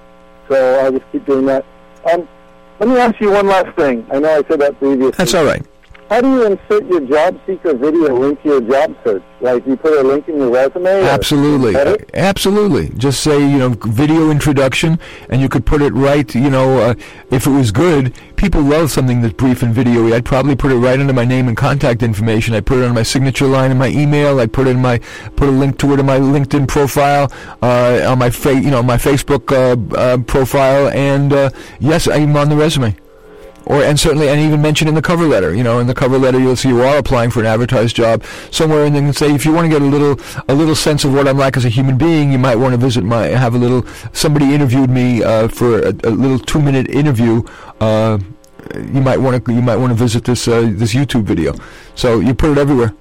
So I'll just keep doing that. Um, let me ask you one last thing. I know I said that previously. That's all right. How do you insert your job seeker video link to your job search? Like, you put a link in your resume? Absolutely. Uh, absolutely. Just say, you know, video introduction, and you could put it right, you know, uh, if it was good, people love something that's brief and video-y. I'd probably put it right under my name and contact information. I'd put it on my signature line in my email. I'd put it in my, put a link to it in my LinkedIn profile, uh, on my, fa- you know, my Facebook uh, uh, profile, and, uh, yes, I'm on the resume. Or and certainly, and even mention in the cover letter. You know, in the cover letter, you'll see you are applying for an advertised job somewhere, and then say, if you want to get a little a little sense of what I'm like as a human being, you might want to visit my have a little. Somebody interviewed me uh, for a, a little two minute interview. Uh, you might want to you might want to visit this uh, this YouTube video. So you put it everywhere.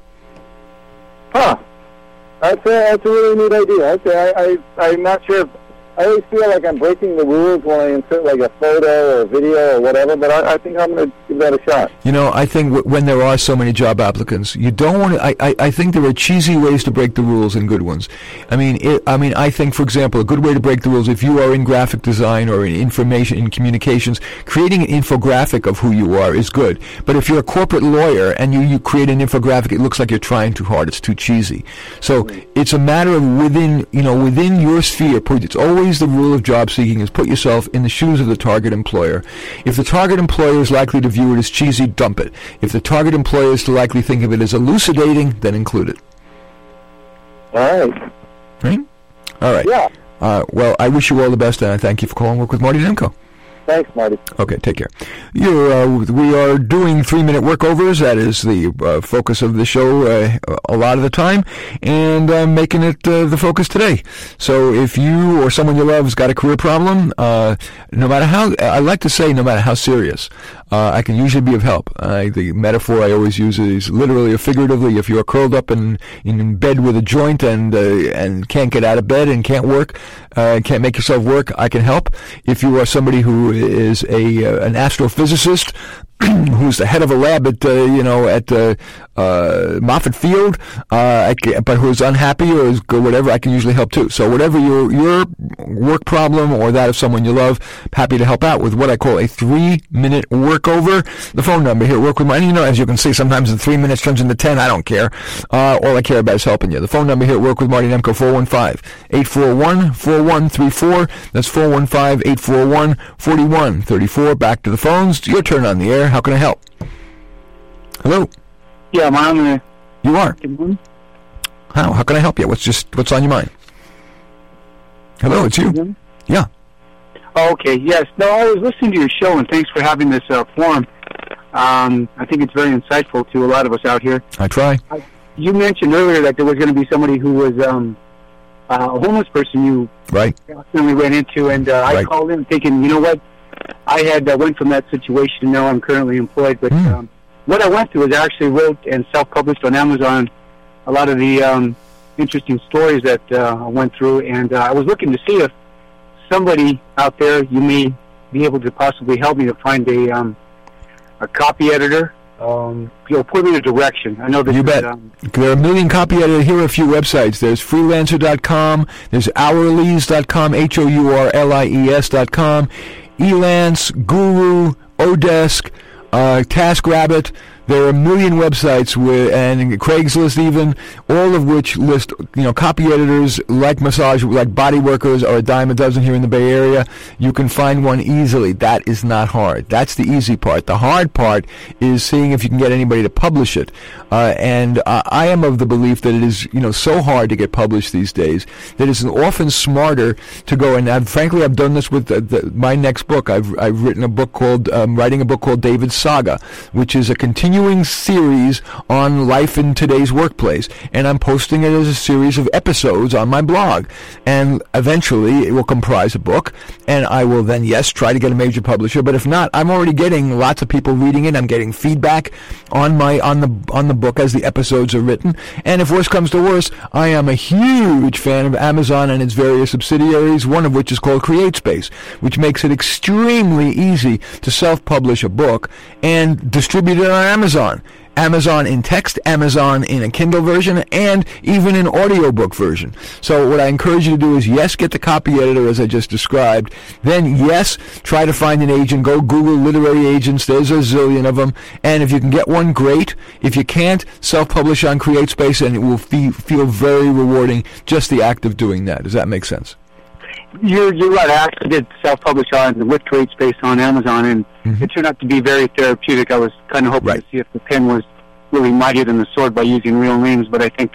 Huh. That's a, that's a really neat idea. Okay, I, I I'm not sure if. I always feel like I'm breaking the rules when I insert like a photo or a video or whatever, but I, I think I'm going to give that a shot. You know, I think w- when there are so many job applicants, you don't want to. I, I, I think there are cheesy ways to break the rules and good ones. I mean, it, I mean, I think, for example, a good way to break the rules, if you are in graphic design or in information in communications, creating an infographic of who you are is good. But if you're a corporate lawyer and you, you create an infographic, it looks like you're trying too hard. It's too cheesy. So mm-hmm. it's a matter of within, you know, within your sphere. It's always the rule of job seeking is put yourself in the shoes of the target employer. If the target employer is likely to view it as cheesy, dump it. If the target employer is to likely think of it as elucidating, then include it. All right. Right? All right. Yeah. Uh, well, I wish you all the best, and I thank you for calling Work with Marty Nemko. Thanks, Marty. Okay, take care. You, uh, we are doing three-minute workovers. That is the uh, focus of the show uh, a lot of the time, and I'm making it uh, the focus today. So if you or someone you love has got a career problem, uh, no matter how, I like to say no matter how serious, uh, I can usually be of help. Uh, the metaphor I always use is literally or figuratively. If you're curled up in, in bed with a joint and uh, and can't get out of bed and can't work, uh, can't make yourself work, I can help. If you are somebody who is a uh, an astrophysicist who's the head of a lab at uh, you know at uh, uh, Moffett Field, uh, I can, but who's unhappy or is whatever, I can usually help too. So whatever your your work problem or that of someone you love, happy to help out with what I call a three-minute workover. The phone number here, work with mine. You know, as you can see, sometimes the three minutes turns into ten. I don't care. Uh, all I care about is helping you. The phone number here, work with Marty Nemko, four one five, eight four one, four one three four. That's four one five, eight four one, four one three four. Back to the phones. It's your turn on the air. How can I help? Hello? Yeah, am I on the... You are. How? How can I help you? What's just what's on your mind? Hello, it's you. Yeah. Oh, okay, yes. No, I was listening to your show, and thanks for having this uh, forum. Um, I think it's very insightful to a lot of us out here. I try. I, you mentioned earlier that there was going to be somebody who was um, uh, a homeless person you right. accidentally ran into, and uh, I right. called in thinking, you know what, I had uh, went from that situation. Now I'm currently employed, but mm. um, what I went through is I actually wrote and self-published on Amazon a lot of the um, interesting stories that uh, I went through, and uh, I was looking to see if somebody out there, you may be able to possibly help me to find a um, a copy editor. Um, you know, put me in a direction. I know that you bet. Um, there are a million copy editors. Here are a few websites. There's freelancer dot com. There's hourlies dot com, H O U R L I E S dot com. Elance, Guru, Odesk, uh, TaskRabbit. There are a million websites with, and Craigslist even, all of which list, you know, copy editors like massage, like Body Workers, are a dime a dozen here in the Bay Area. You can find one easily. That is not hard. That's the easy part. The hard part is seeing if you can get anybody to publish it. Uh, and uh, I am of the belief that it is, you know, so hard to get published these days that it's often smarter to go, and I've, frankly, I've done this with the, the, my next book. I've I've written a book called, um, writing a book called David's Saga, which is a continuing series on life in today's workplace, and I'm posting it as a series of episodes on my blog, and eventually it will comprise a book, and I will then, yes, try to get a major publisher, but if not, I'm already getting lots of people reading it. I'm getting feedback on my on the on the book as the episodes are written, and if worse comes to worse, I am a huge fan of Amazon and its various subsidiaries, one of which is called CreateSpace, which makes it extremely easy to self-publish a book and distribute it on Amazon. Amazon in text, Amazon in a Kindle version, and even an audiobook version. So what I encourage you to do is, yes, get the copy editor as I just described. Then, yes, try to find an agent. Go Google literary agents. There's a zillion of them. And if you can get one, great. If you can't, self-publish on CreateSpace, and it will fe- feel very rewarding, just the act of doing that. Does that make sense? You're, you're right. I actually did self-publish on with CreateSpace on Amazon, and mm-hmm. it turned out to be very therapeutic. I was kind of hoping right. to see if the pen was really mightier than the sword by using real names, but I think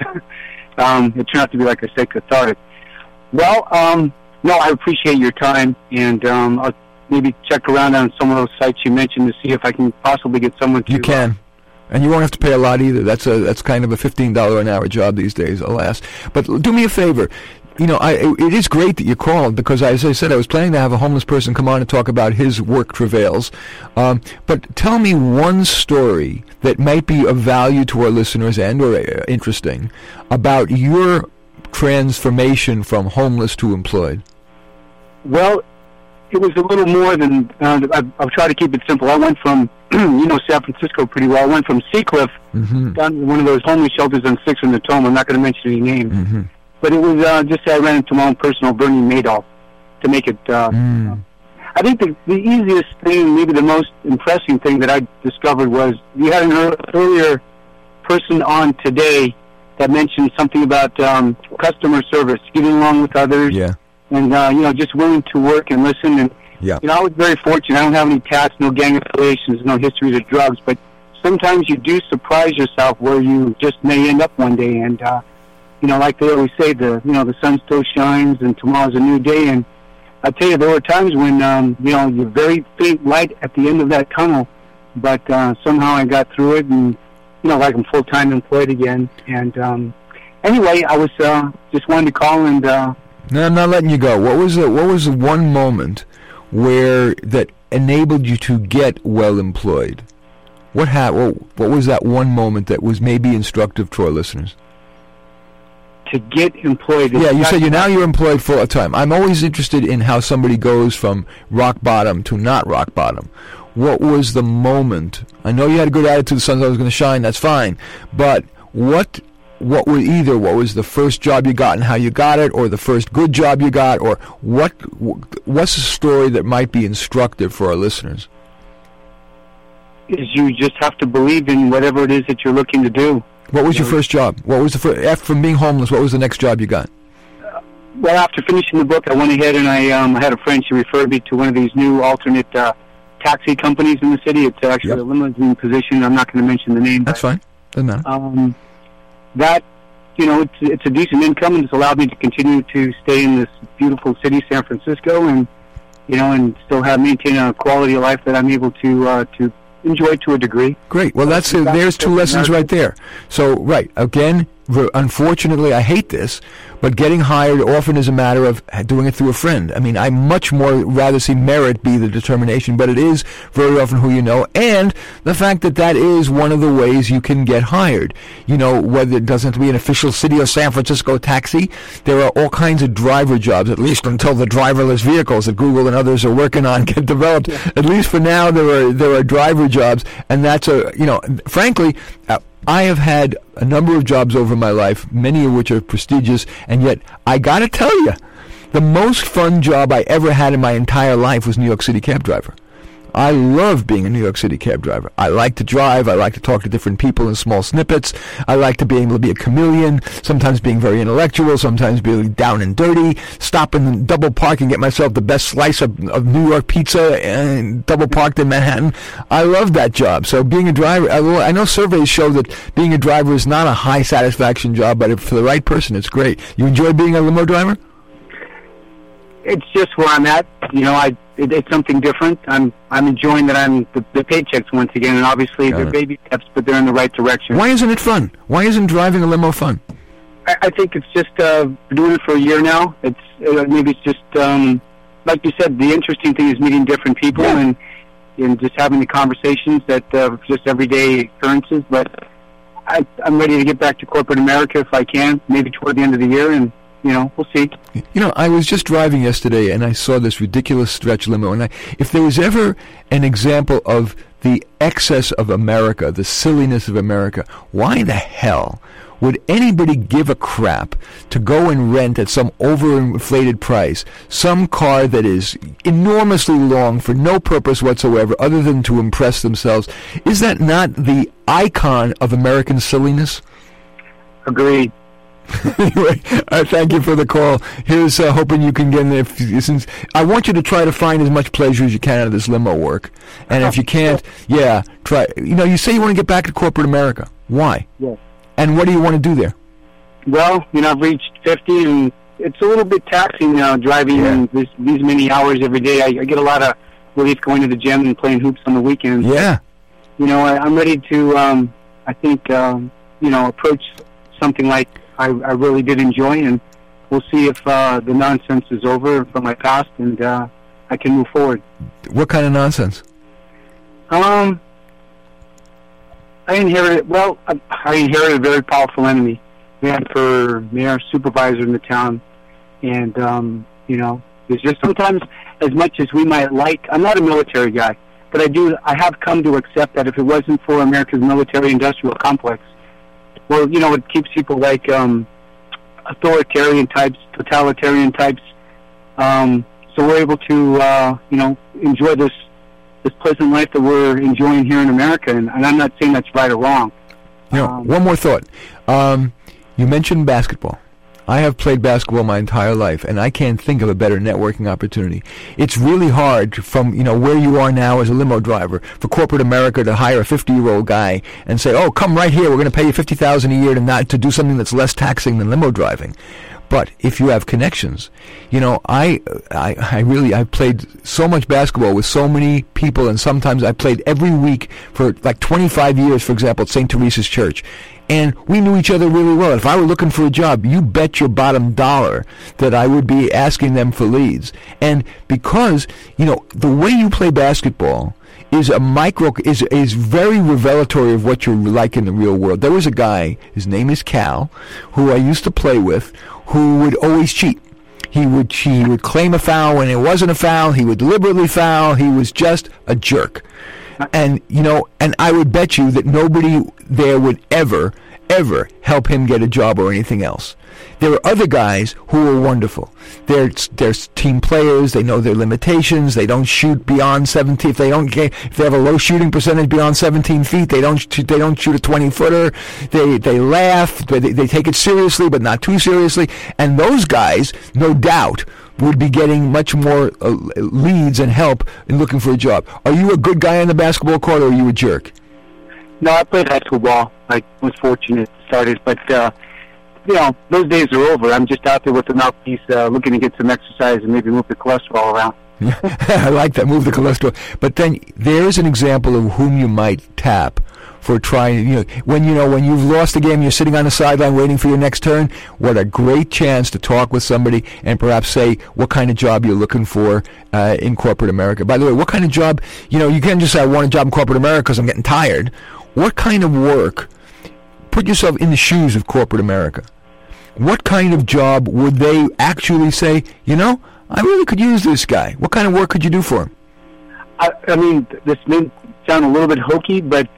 um, it turned out to be, like I said, cathartic. Well, um, no, I appreciate your time, and um, I'll maybe check around on some of those sites you mentioned to see if I can possibly get someone to... You can. Uh, And you won't have to pay a lot either. That's a that's kind of a fifteen dollars an hour job these days, alas. But do me a favor. You know, I, it is great that you called, because, as I said, I was planning to have a homeless person come on and talk about his work travails. Um, but tell me one story that might be of value to our listeners and or uh, interesting about your transformation from homeless to employed. Well, it was a little more than, uh, I've, I've tried to keep it simple. I went from, you know, San Francisco pretty well. I went from Seacliff mm-hmm. down to one of those homeless shelters on sixth and Natoma. I'm not going to mention any names. Mm-hmm. But it was uh, just that I ran into my own personal Bernie Madoff to make it. Uh, mm. uh, I think the, the easiest thing, maybe the most impressive thing that I discovered was you had an earlier person on today that mentioned something about um, customer service, getting along with others, yeah. and uh, you know, just willing to work and listen. And yeah. you know, I was very fortunate. I don't have any past, no gang affiliations, no histories of drugs, but sometimes you do surprise yourself where you just may end up one day. And uh, you know, like they always say, the you know the sun still shines and tomorrow's a new day. And I tell you, there were times when um, you know, you're very faint light at the end of that tunnel, but uh, somehow I got through it, and you know, like I'm full time employed again. And um, anyway, I was uh, just wanted to call and. Uh, no, I'm not letting you go. What was the What was the one moment where that enabled you to get well employed? What ha- What What was that one moment that was maybe instructive to our listeners? To get employed. Yeah, you said you now you're employed full time. I'm always interested in how somebody goes from rock bottom to not rock bottom. What was the moment? I know you had a good attitude. The sun's always going to shine. That's fine. But what what was either what was the first job you got and how you got it, or the first good job you got, or what? What's a story that might be instructive for our listeners? Is you just have to believe in whatever it is that you're looking to do. What was your first job? What was the first, after from being homeless? What was the next job you got? Uh, well, after finishing the book, I went ahead and I um, had a friend. She referred me to one of these new alternate uh, taxi companies in the city. It's actually yep. a limousine position. I'm not going to mention the name. That's fine. Doesn't matter. Um, that you know, it's it's a decent income, and it's allowed me to continue to stay in this beautiful city, San Francisco, and you know, and still have maintain a quality of life that I'm able to uh, to. enjoy to a degree. Great. Well, that's uh, there's two lessons right there. So, right, again, unfortunately, I hate this, but getting hired often is a matter of doing it through a friend. I mean, I much more rather see merit be the determination, but it is very often who you know, and the fact that that is one of the ways you can get hired. You know, whether it doesn't have to be an official City of San Francisco taxi, there are all kinds of driver jobs, at least until the driverless vehicles that Google and others are working on get developed. Yeah. At least for now, there are there are driver jobs, and that's a, you know, frankly, uh, I have had a number of jobs over my life, many of which are prestigious, and yet I got to tell you, the most fun job I ever had in my entire life was New York City cab driver. I love being a New York City cab driver. I like to drive. I like to talk to different people in small snippets. I like to be able to be a chameleon, sometimes being very intellectual, sometimes being down and dirty, stop and double park and get myself the best slice of, of New York pizza and double parked in Manhattan. I love that job. So being a driver, I know surveys show that being a driver is not a high satisfaction job, but if for the right person, it's great. You enjoy being a limo driver? It's just where I'm at. You know, I it, it's something different. I'm I'm enjoying that I'm the, the paychecks once again, and obviously Got they're it. baby steps, but they're in the right direction. Why isn't it fun? Why isn't driving a limo fun? I, I think it's just uh, doing it for a year now. It's uh, maybe it's just um, like you said. The interesting thing is meeting different people yeah. and and just having the conversations that uh, just everyday occurrences. But I, I'm ready to get back to corporate America if I can, maybe toward the end of the year, and. You know, we'll see. You know, I was just driving yesterday, and I saw this ridiculous stretch limo. And I, if there was ever an example of the excess of America, the silliness of America, why the hell would anybody give a crap to go and rent at some overinflated price some car that is enormously long for no purpose whatsoever other than to impress themselves? Is that not the icon of American silliness? Agreed. Anyway, uh, thank you for the call. Here's uh, hoping you can get in there. If, since I want you to try to find as much pleasure as you can out of this limo work, and if you can't, yeah, try. You know, you say you want to get back to corporate America. Why? Yes. And what do you want to do there? Well, you know, I've reached fifty, and it's a little bit taxing now driving yeah. this, these many hours every day. I, I get a lot of relief going to the gym and playing hoops on the weekends. Yeah. You know, I, I'm ready to. Um, I think um, you know, approach something like. I, I really did enjoy, and we'll see if uh, the nonsense is over from my past, and uh, I can move forward. What kind of nonsense? Um, I inherited. Well, I, I inherited a very powerful enemy. Ran for mayor, supervisor in the town, and um, you know, it's just sometimes, as much as we might like. I'm not a military guy, but I do. I have come to accept that if it wasn't for America's military-industrial complex. Well, you know, it keeps people like um, authoritarian types, totalitarian types. Um, so we're able to, uh, you know, enjoy this this pleasant life that we're enjoying here in America. And, and I'm not saying that's right or wrong. You know, um, one more thought. Um, you mentioned basketball. I have played basketball my entire life, and I can't think of a better networking opportunity. It's really hard from, you know, where you are now as a limo driver for corporate America to hire a fifty-year-old guy and say, oh, come right here, we're going to pay you fifty thousand dollars a year to not to do something that's less taxing than limo driving. But if you have connections, you know, I, I, I really, I've played so much basketball with so many people, and sometimes I played every week for like twenty-five years, for example, at Saint Teresa's Church. And we knew each other really well. If I were looking for a job, you bet your bottom dollar that I would be asking them for leads. And because, you know, the way you play basketball is a micro, is is very revelatory of what you're like in the real world. There was a guy, his name is Cal, who I used to play with, who would always cheat. He would he would claim a foul when it wasn't a foul. He would deliberately foul. He was just a jerk. And, you know, and I would bet you that nobody there would ever, ever help him get a job or anything else. There are other guys who are wonderful. They're, they're team players. They know their limitations. They don't shoot beyond seventeen. If they don't get, if they have a low shooting percentage beyond seventeen feet, they don't shoot, they don't shoot a twenty footer. They they laugh. They they take it seriously, but not too seriously. And those guys, no doubt, would be getting much more uh, leads and help in looking for a job. Are you a good guy on the basketball court, or are you a jerk? No, I played high school ball. I was fortunate to start it, but uh, you know, those days are over. I'm just out there with a mouthpiece, uh, looking to get some exercise and maybe move the cholesterol around. I like that, move the cholesterol. But then there is an example of whom you might tap for trying, you know, when you know when you've lost a game, you're sitting on the sideline waiting for your next turn. What a great chance to talk with somebody and perhaps say what kind of job you're looking for uh, in corporate America. By the way, what kind of job? You know, you can't just say I want a job in corporate America because I'm getting tired. What kind of work? Put yourself in the shoes of corporate America. What kind of job would they actually say, you know, I really could use this guy? What kind of work could you do for him? I, I mean, this may sound a little bit hokey, but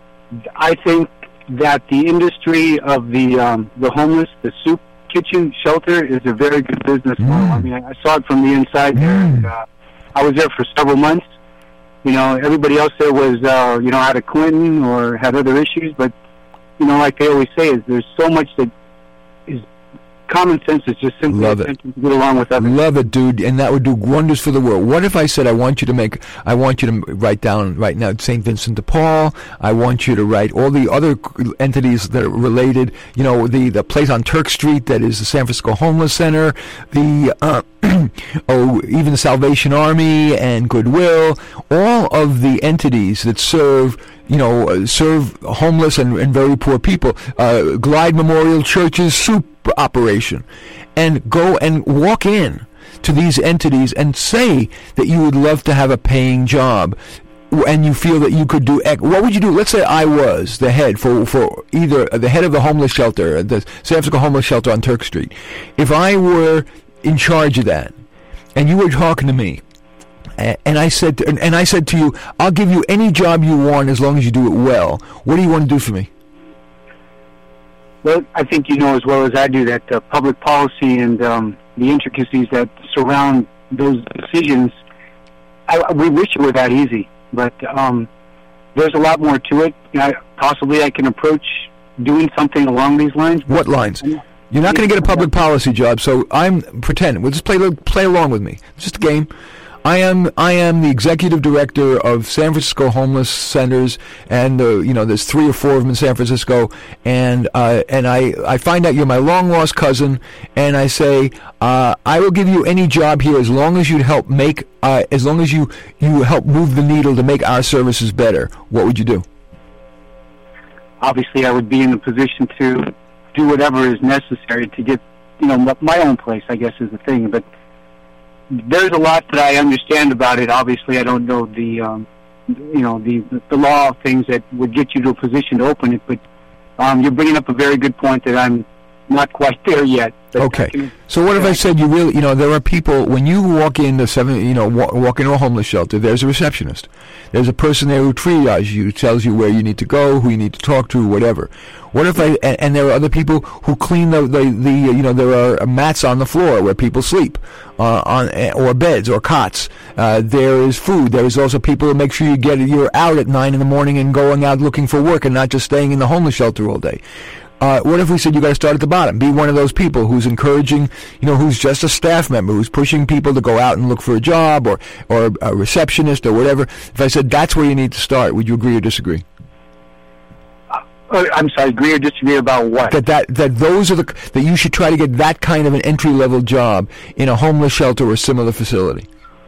I think that the industry of the um, the homeless, the soup kitchen shelter, is a very good business model. Mm. I mean, I saw it from the inside there. Mm. And, uh, I was there for several months. You know, everybody else there was, uh, you know, out of Clinton or had other issues. But, you know, like they always say, is there's so much that is common sense is just simply Love it. attention to get along with others. Love it, dude, and that would do wonders for the world. What if I said I want you to make, I want you to write down right now Saint Vincent de Paul. I want you to write all the other entities that are related. You know, the the place on Turk Street that is the San Francisco Homeless Center. The uh, oh, even the Salvation Army and Goodwill. All of the entities that serve. You know, uh, serve homeless and, and very poor people. Uh, Glide Memorial Church's soup operation. And go and walk in to these entities and say that you would love to have a paying job and you feel that you could do X. What would you do? Let's say I was the head for, for either the head of the homeless shelter, the San Francisco Homeless Shelter on Turk Street. If I were in charge of that and you were talking to me, and I said, to, and I said to you, I'll give you any job you want as long as you do it well. What do you want to do for me? Well, I think you know as well as I do that uh, public policy and um, the intricacies that surround those decisions, I, we wish it were that easy. But um, there's a lot more to it. You know, possibly I can approach doing something along these lines. What lines? You're not going to get a public policy job, so I'm pretend. We'll just play play along with me. It's just a game. I am I am the executive director of San Francisco Homeless Centers, and uh, you know there's three or four of them in San Francisco, and uh, and I, I find out you're my long lost cousin, and I say uh, I will give you any job here as long as you help make uh, as long as you you help move the needle to make our services better. What would you do? Obviously, I would be in the position to do whatever is necessary to get you know my own place. I guess is the thing, but. There's a lot that I understand about it. Obviously, I don't know the, um, you know, the the law of things that would get you to a position to open it. But um, you're bringing up a very good point that I'm not quite there yet. Okay. Can, so what if I said you really, you know, there are people when you walk into seven, you know, walk, walk into a homeless shelter. There's a receptionist. There's a person there who triages you, tells you where you need to go, who you need to talk to, whatever. What if I and, and there are other people who clean the, the the you know there are mats on the floor where people sleep uh, on or beds or cots. Uh, there is food. There is also people who make sure you get you're out at nine in the morning and going out looking for work and not just staying in the homeless shelter all day. Uh, what if we said you got to start at the bottom? Be one of those people who's encouraging, you know, who's just a staff member, who's pushing people to go out and look for a job, or or a receptionist or whatever. If I said that's where you need to start, would you agree or disagree? Uh, I'm sorry, agree or disagree about what? That, that that those are the that you should try to get that kind of an entry level job in a homeless shelter or similar facility.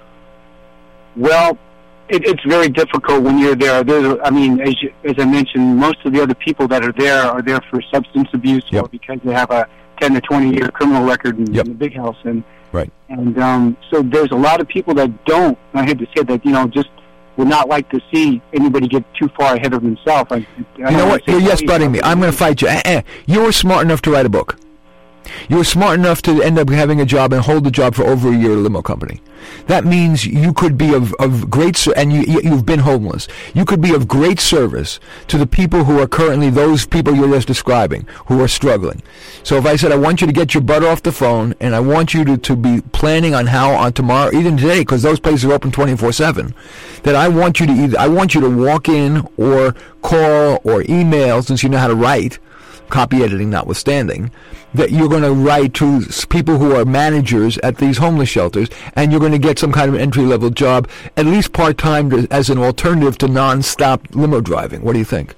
Well, it, it's very difficult when you're there. There's, I mean, as you, as I mentioned, most of the other people that are there are there for substance abuse Yep. or because they have a ten to twenty year criminal record in, Yep. in the big house, and Right. and um, so there's a lot of people that don't. I hate to say that, you know, just would not like to see anybody get too far ahead of themselves. I, I You know what? You're yes butting me. I'm going to fight you. Eh, eh. You were smart enough to write a book. You were smart enough to end up having a job and hold the job for over a year at a limo company. That means you could be of, of great, ser- and you, you- you've been homeless. You could be of great service to the people who are currently those people you're just describing, who are struggling. So if I said, I want you to get your butt off the phone, and I want you to, to be planning on how on tomorrow, even today, because those places are open twenty-four seven, that I want you to either, I want you to walk in or call or email, since you know how to write, copy editing notwithstanding, that you're going to write to s- people who are managers at these homeless shelters, and you're going to get some kind of entry-level job, at least part-time, to, as an alternative to non-stop limo driving. What do you think?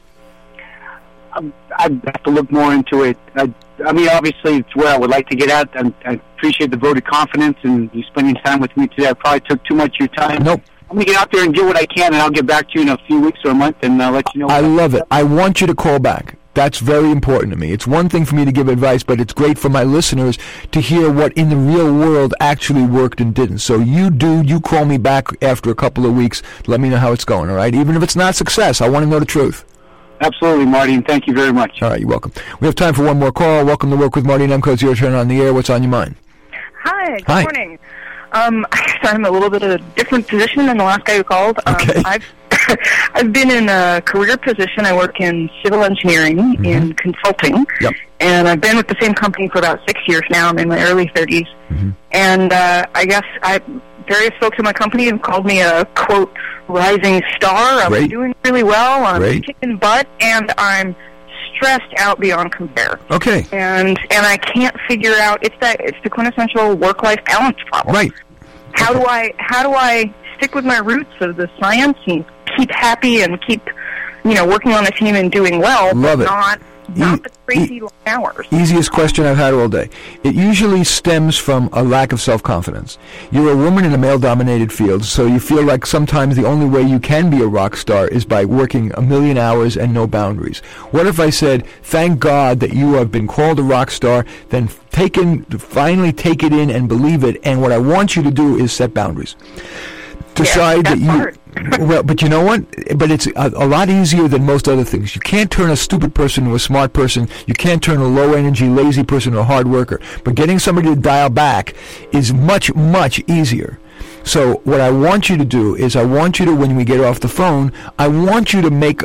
Um, I'd have to look more into it. I, I mean, obviously, it's where I would like to get at. I, I appreciate the vote of confidence and you spending time with me today. I probably took too much of your time. Nope. I'm going to get out there and do what I can, and I'll get back to you in a few weeks or a month, and I'll let you know. I love it. I want you to call back. That's very important to me. It's one thing for me to give advice, but it's great for my listeners to hear what in the real world actually worked and didn't. So you do, you call me back after a couple of weeks. Let me know how it's going, all right? Even if it's not success, I want to know the truth. Absolutely, Marty, and thank you very much. All right, you're welcome. We have time for one more call. Welcome to Work with Marty Nemko. It's your turn on the air. What's on your mind? Hi, good Hi. morning. Um, I'm a little bit of a different position than the last guy who called. Um, Okay. I've I've been in a career position. I work in civil engineering Mm-hmm. in consulting, Yep. and I've been with the same company for about six years now. I'm in my early thirties, Mm-hmm. and uh, I guess I various folks in my company have called me a quote rising star. I'm Great. doing really well. I'm Great. kicking butt, and I'm stressed out beyond compare. Okay. And and I can't figure out it's that it's the quintessential work life balance problem. Right. How do I how do I stick with my roots of the science and keep happy and keep you know working on the team and doing well, Love but it. not not E- the crazy long hours. Easiest question I've had all day. It usually stems from a lack of self-confidence. You're a woman in a male-dominated field, so you feel like sometimes the only way you can be a rock star is by working a million hours and no boundaries. What if I said, thank God that you have been called a rock star, then take in, finally take it in and believe it, and what I want you to do is set boundaries. Decide that's that you... hard. Well, but you know what? But it's a, a lot easier than most other things. You can't turn a stupid person into a smart person. You can't turn a low-energy, lazy person into a hard worker. But getting somebody to dial back is much, much easier. So what I want you to do is I want you to, when we get off the phone, I want you to make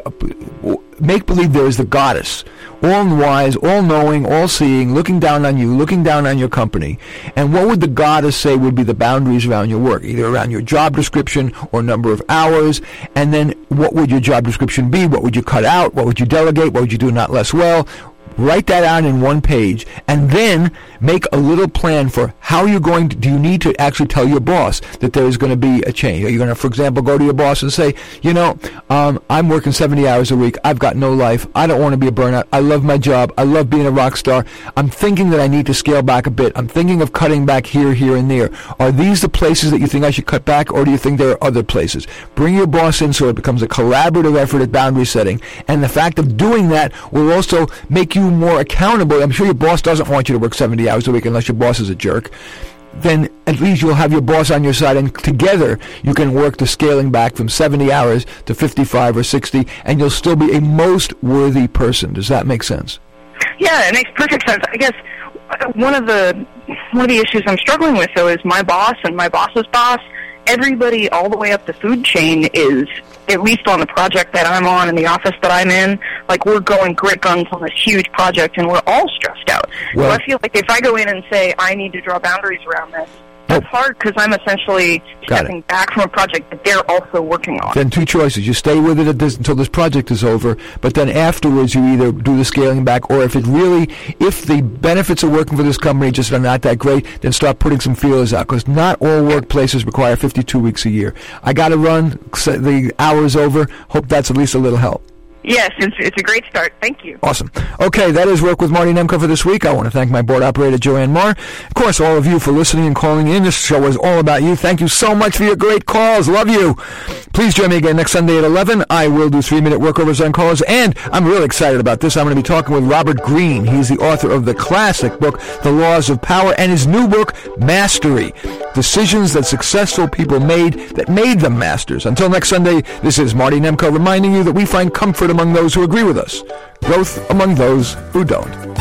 make believe there is the goddess, all-wise, all-knowing, all-seeing, looking down on you, looking down on your company. And what would the goddess say would be the boundaries around your work, either around your job description or number of hours? And then what would your job description be? What would you cut out? What would you delegate? What would you do not less well? Write that out in one page, and then make a little plan for how you're going to, do you need to actually tell your boss that there is going to be a change? Are you going to, for example, go to your boss and say, you know, um, I'm working seventy hours a week. I've got no life. I don't want to be a burnout. I love my job. I love being a rock star. I'm thinking that I need to scale back a bit. I'm thinking of cutting back here, here, and there. Are these the places that you think I should cut back, or do you think there are other places? Bring your boss in so it becomes a collaborative effort at boundary setting, and the fact of doing that will also make you more accountable. I'm sure your boss doesn't want you to work seventy hours a week unless your boss is a jerk. Then at least you'll have your boss on your side, and together you can work to scaling back from seventy hours to fifty-five or sixty, and you'll still be a most worthy person. Does that make sense? Yeah, it makes perfect sense. I guess one of the one of the issues I'm struggling with though is my boss and my boss's boss. Everybody all the way up the food chain is, at least on the project that I'm on in the office that I'm in, like we're going grit guns on this huge project and we're all stressed out. Well, so I feel like if I go in and say I need to draw boundaries around this, that's hard because I'm essentially Got stepping it. back from a project that they're also working on. Then two choices. You stay with it at this, until this project is over, but then afterwards you either do the scaling back, or if it really, if the benefits of working for this company just are not that great, then start putting some feelers out, because not all workplaces require fifty-two weeks a year. I got to run, the hour's over. Hope that's at least a little help. Yes, it's, it's a great start. Thank you. Awesome. Okay, that is Work with Marty Nemko for this week. I want to thank my board operator, Joanne Marr. Of course, all of you for listening and calling in. This show is all about you. Thank you so much for your great calls. Love you. Please join me again next Sunday at eleven. I will do three-minute workovers on calls, and I'm really excited about this. I'm going to be talking with Robert Greene. He's the author of the classic book, The Laws of Power, and his new book, Mastery: Decisions That Successful People Made That Made Them Masters. Until next Sunday, this is Marty Nemko reminding you that we find comfort among those who agree with us, growth among those who don't.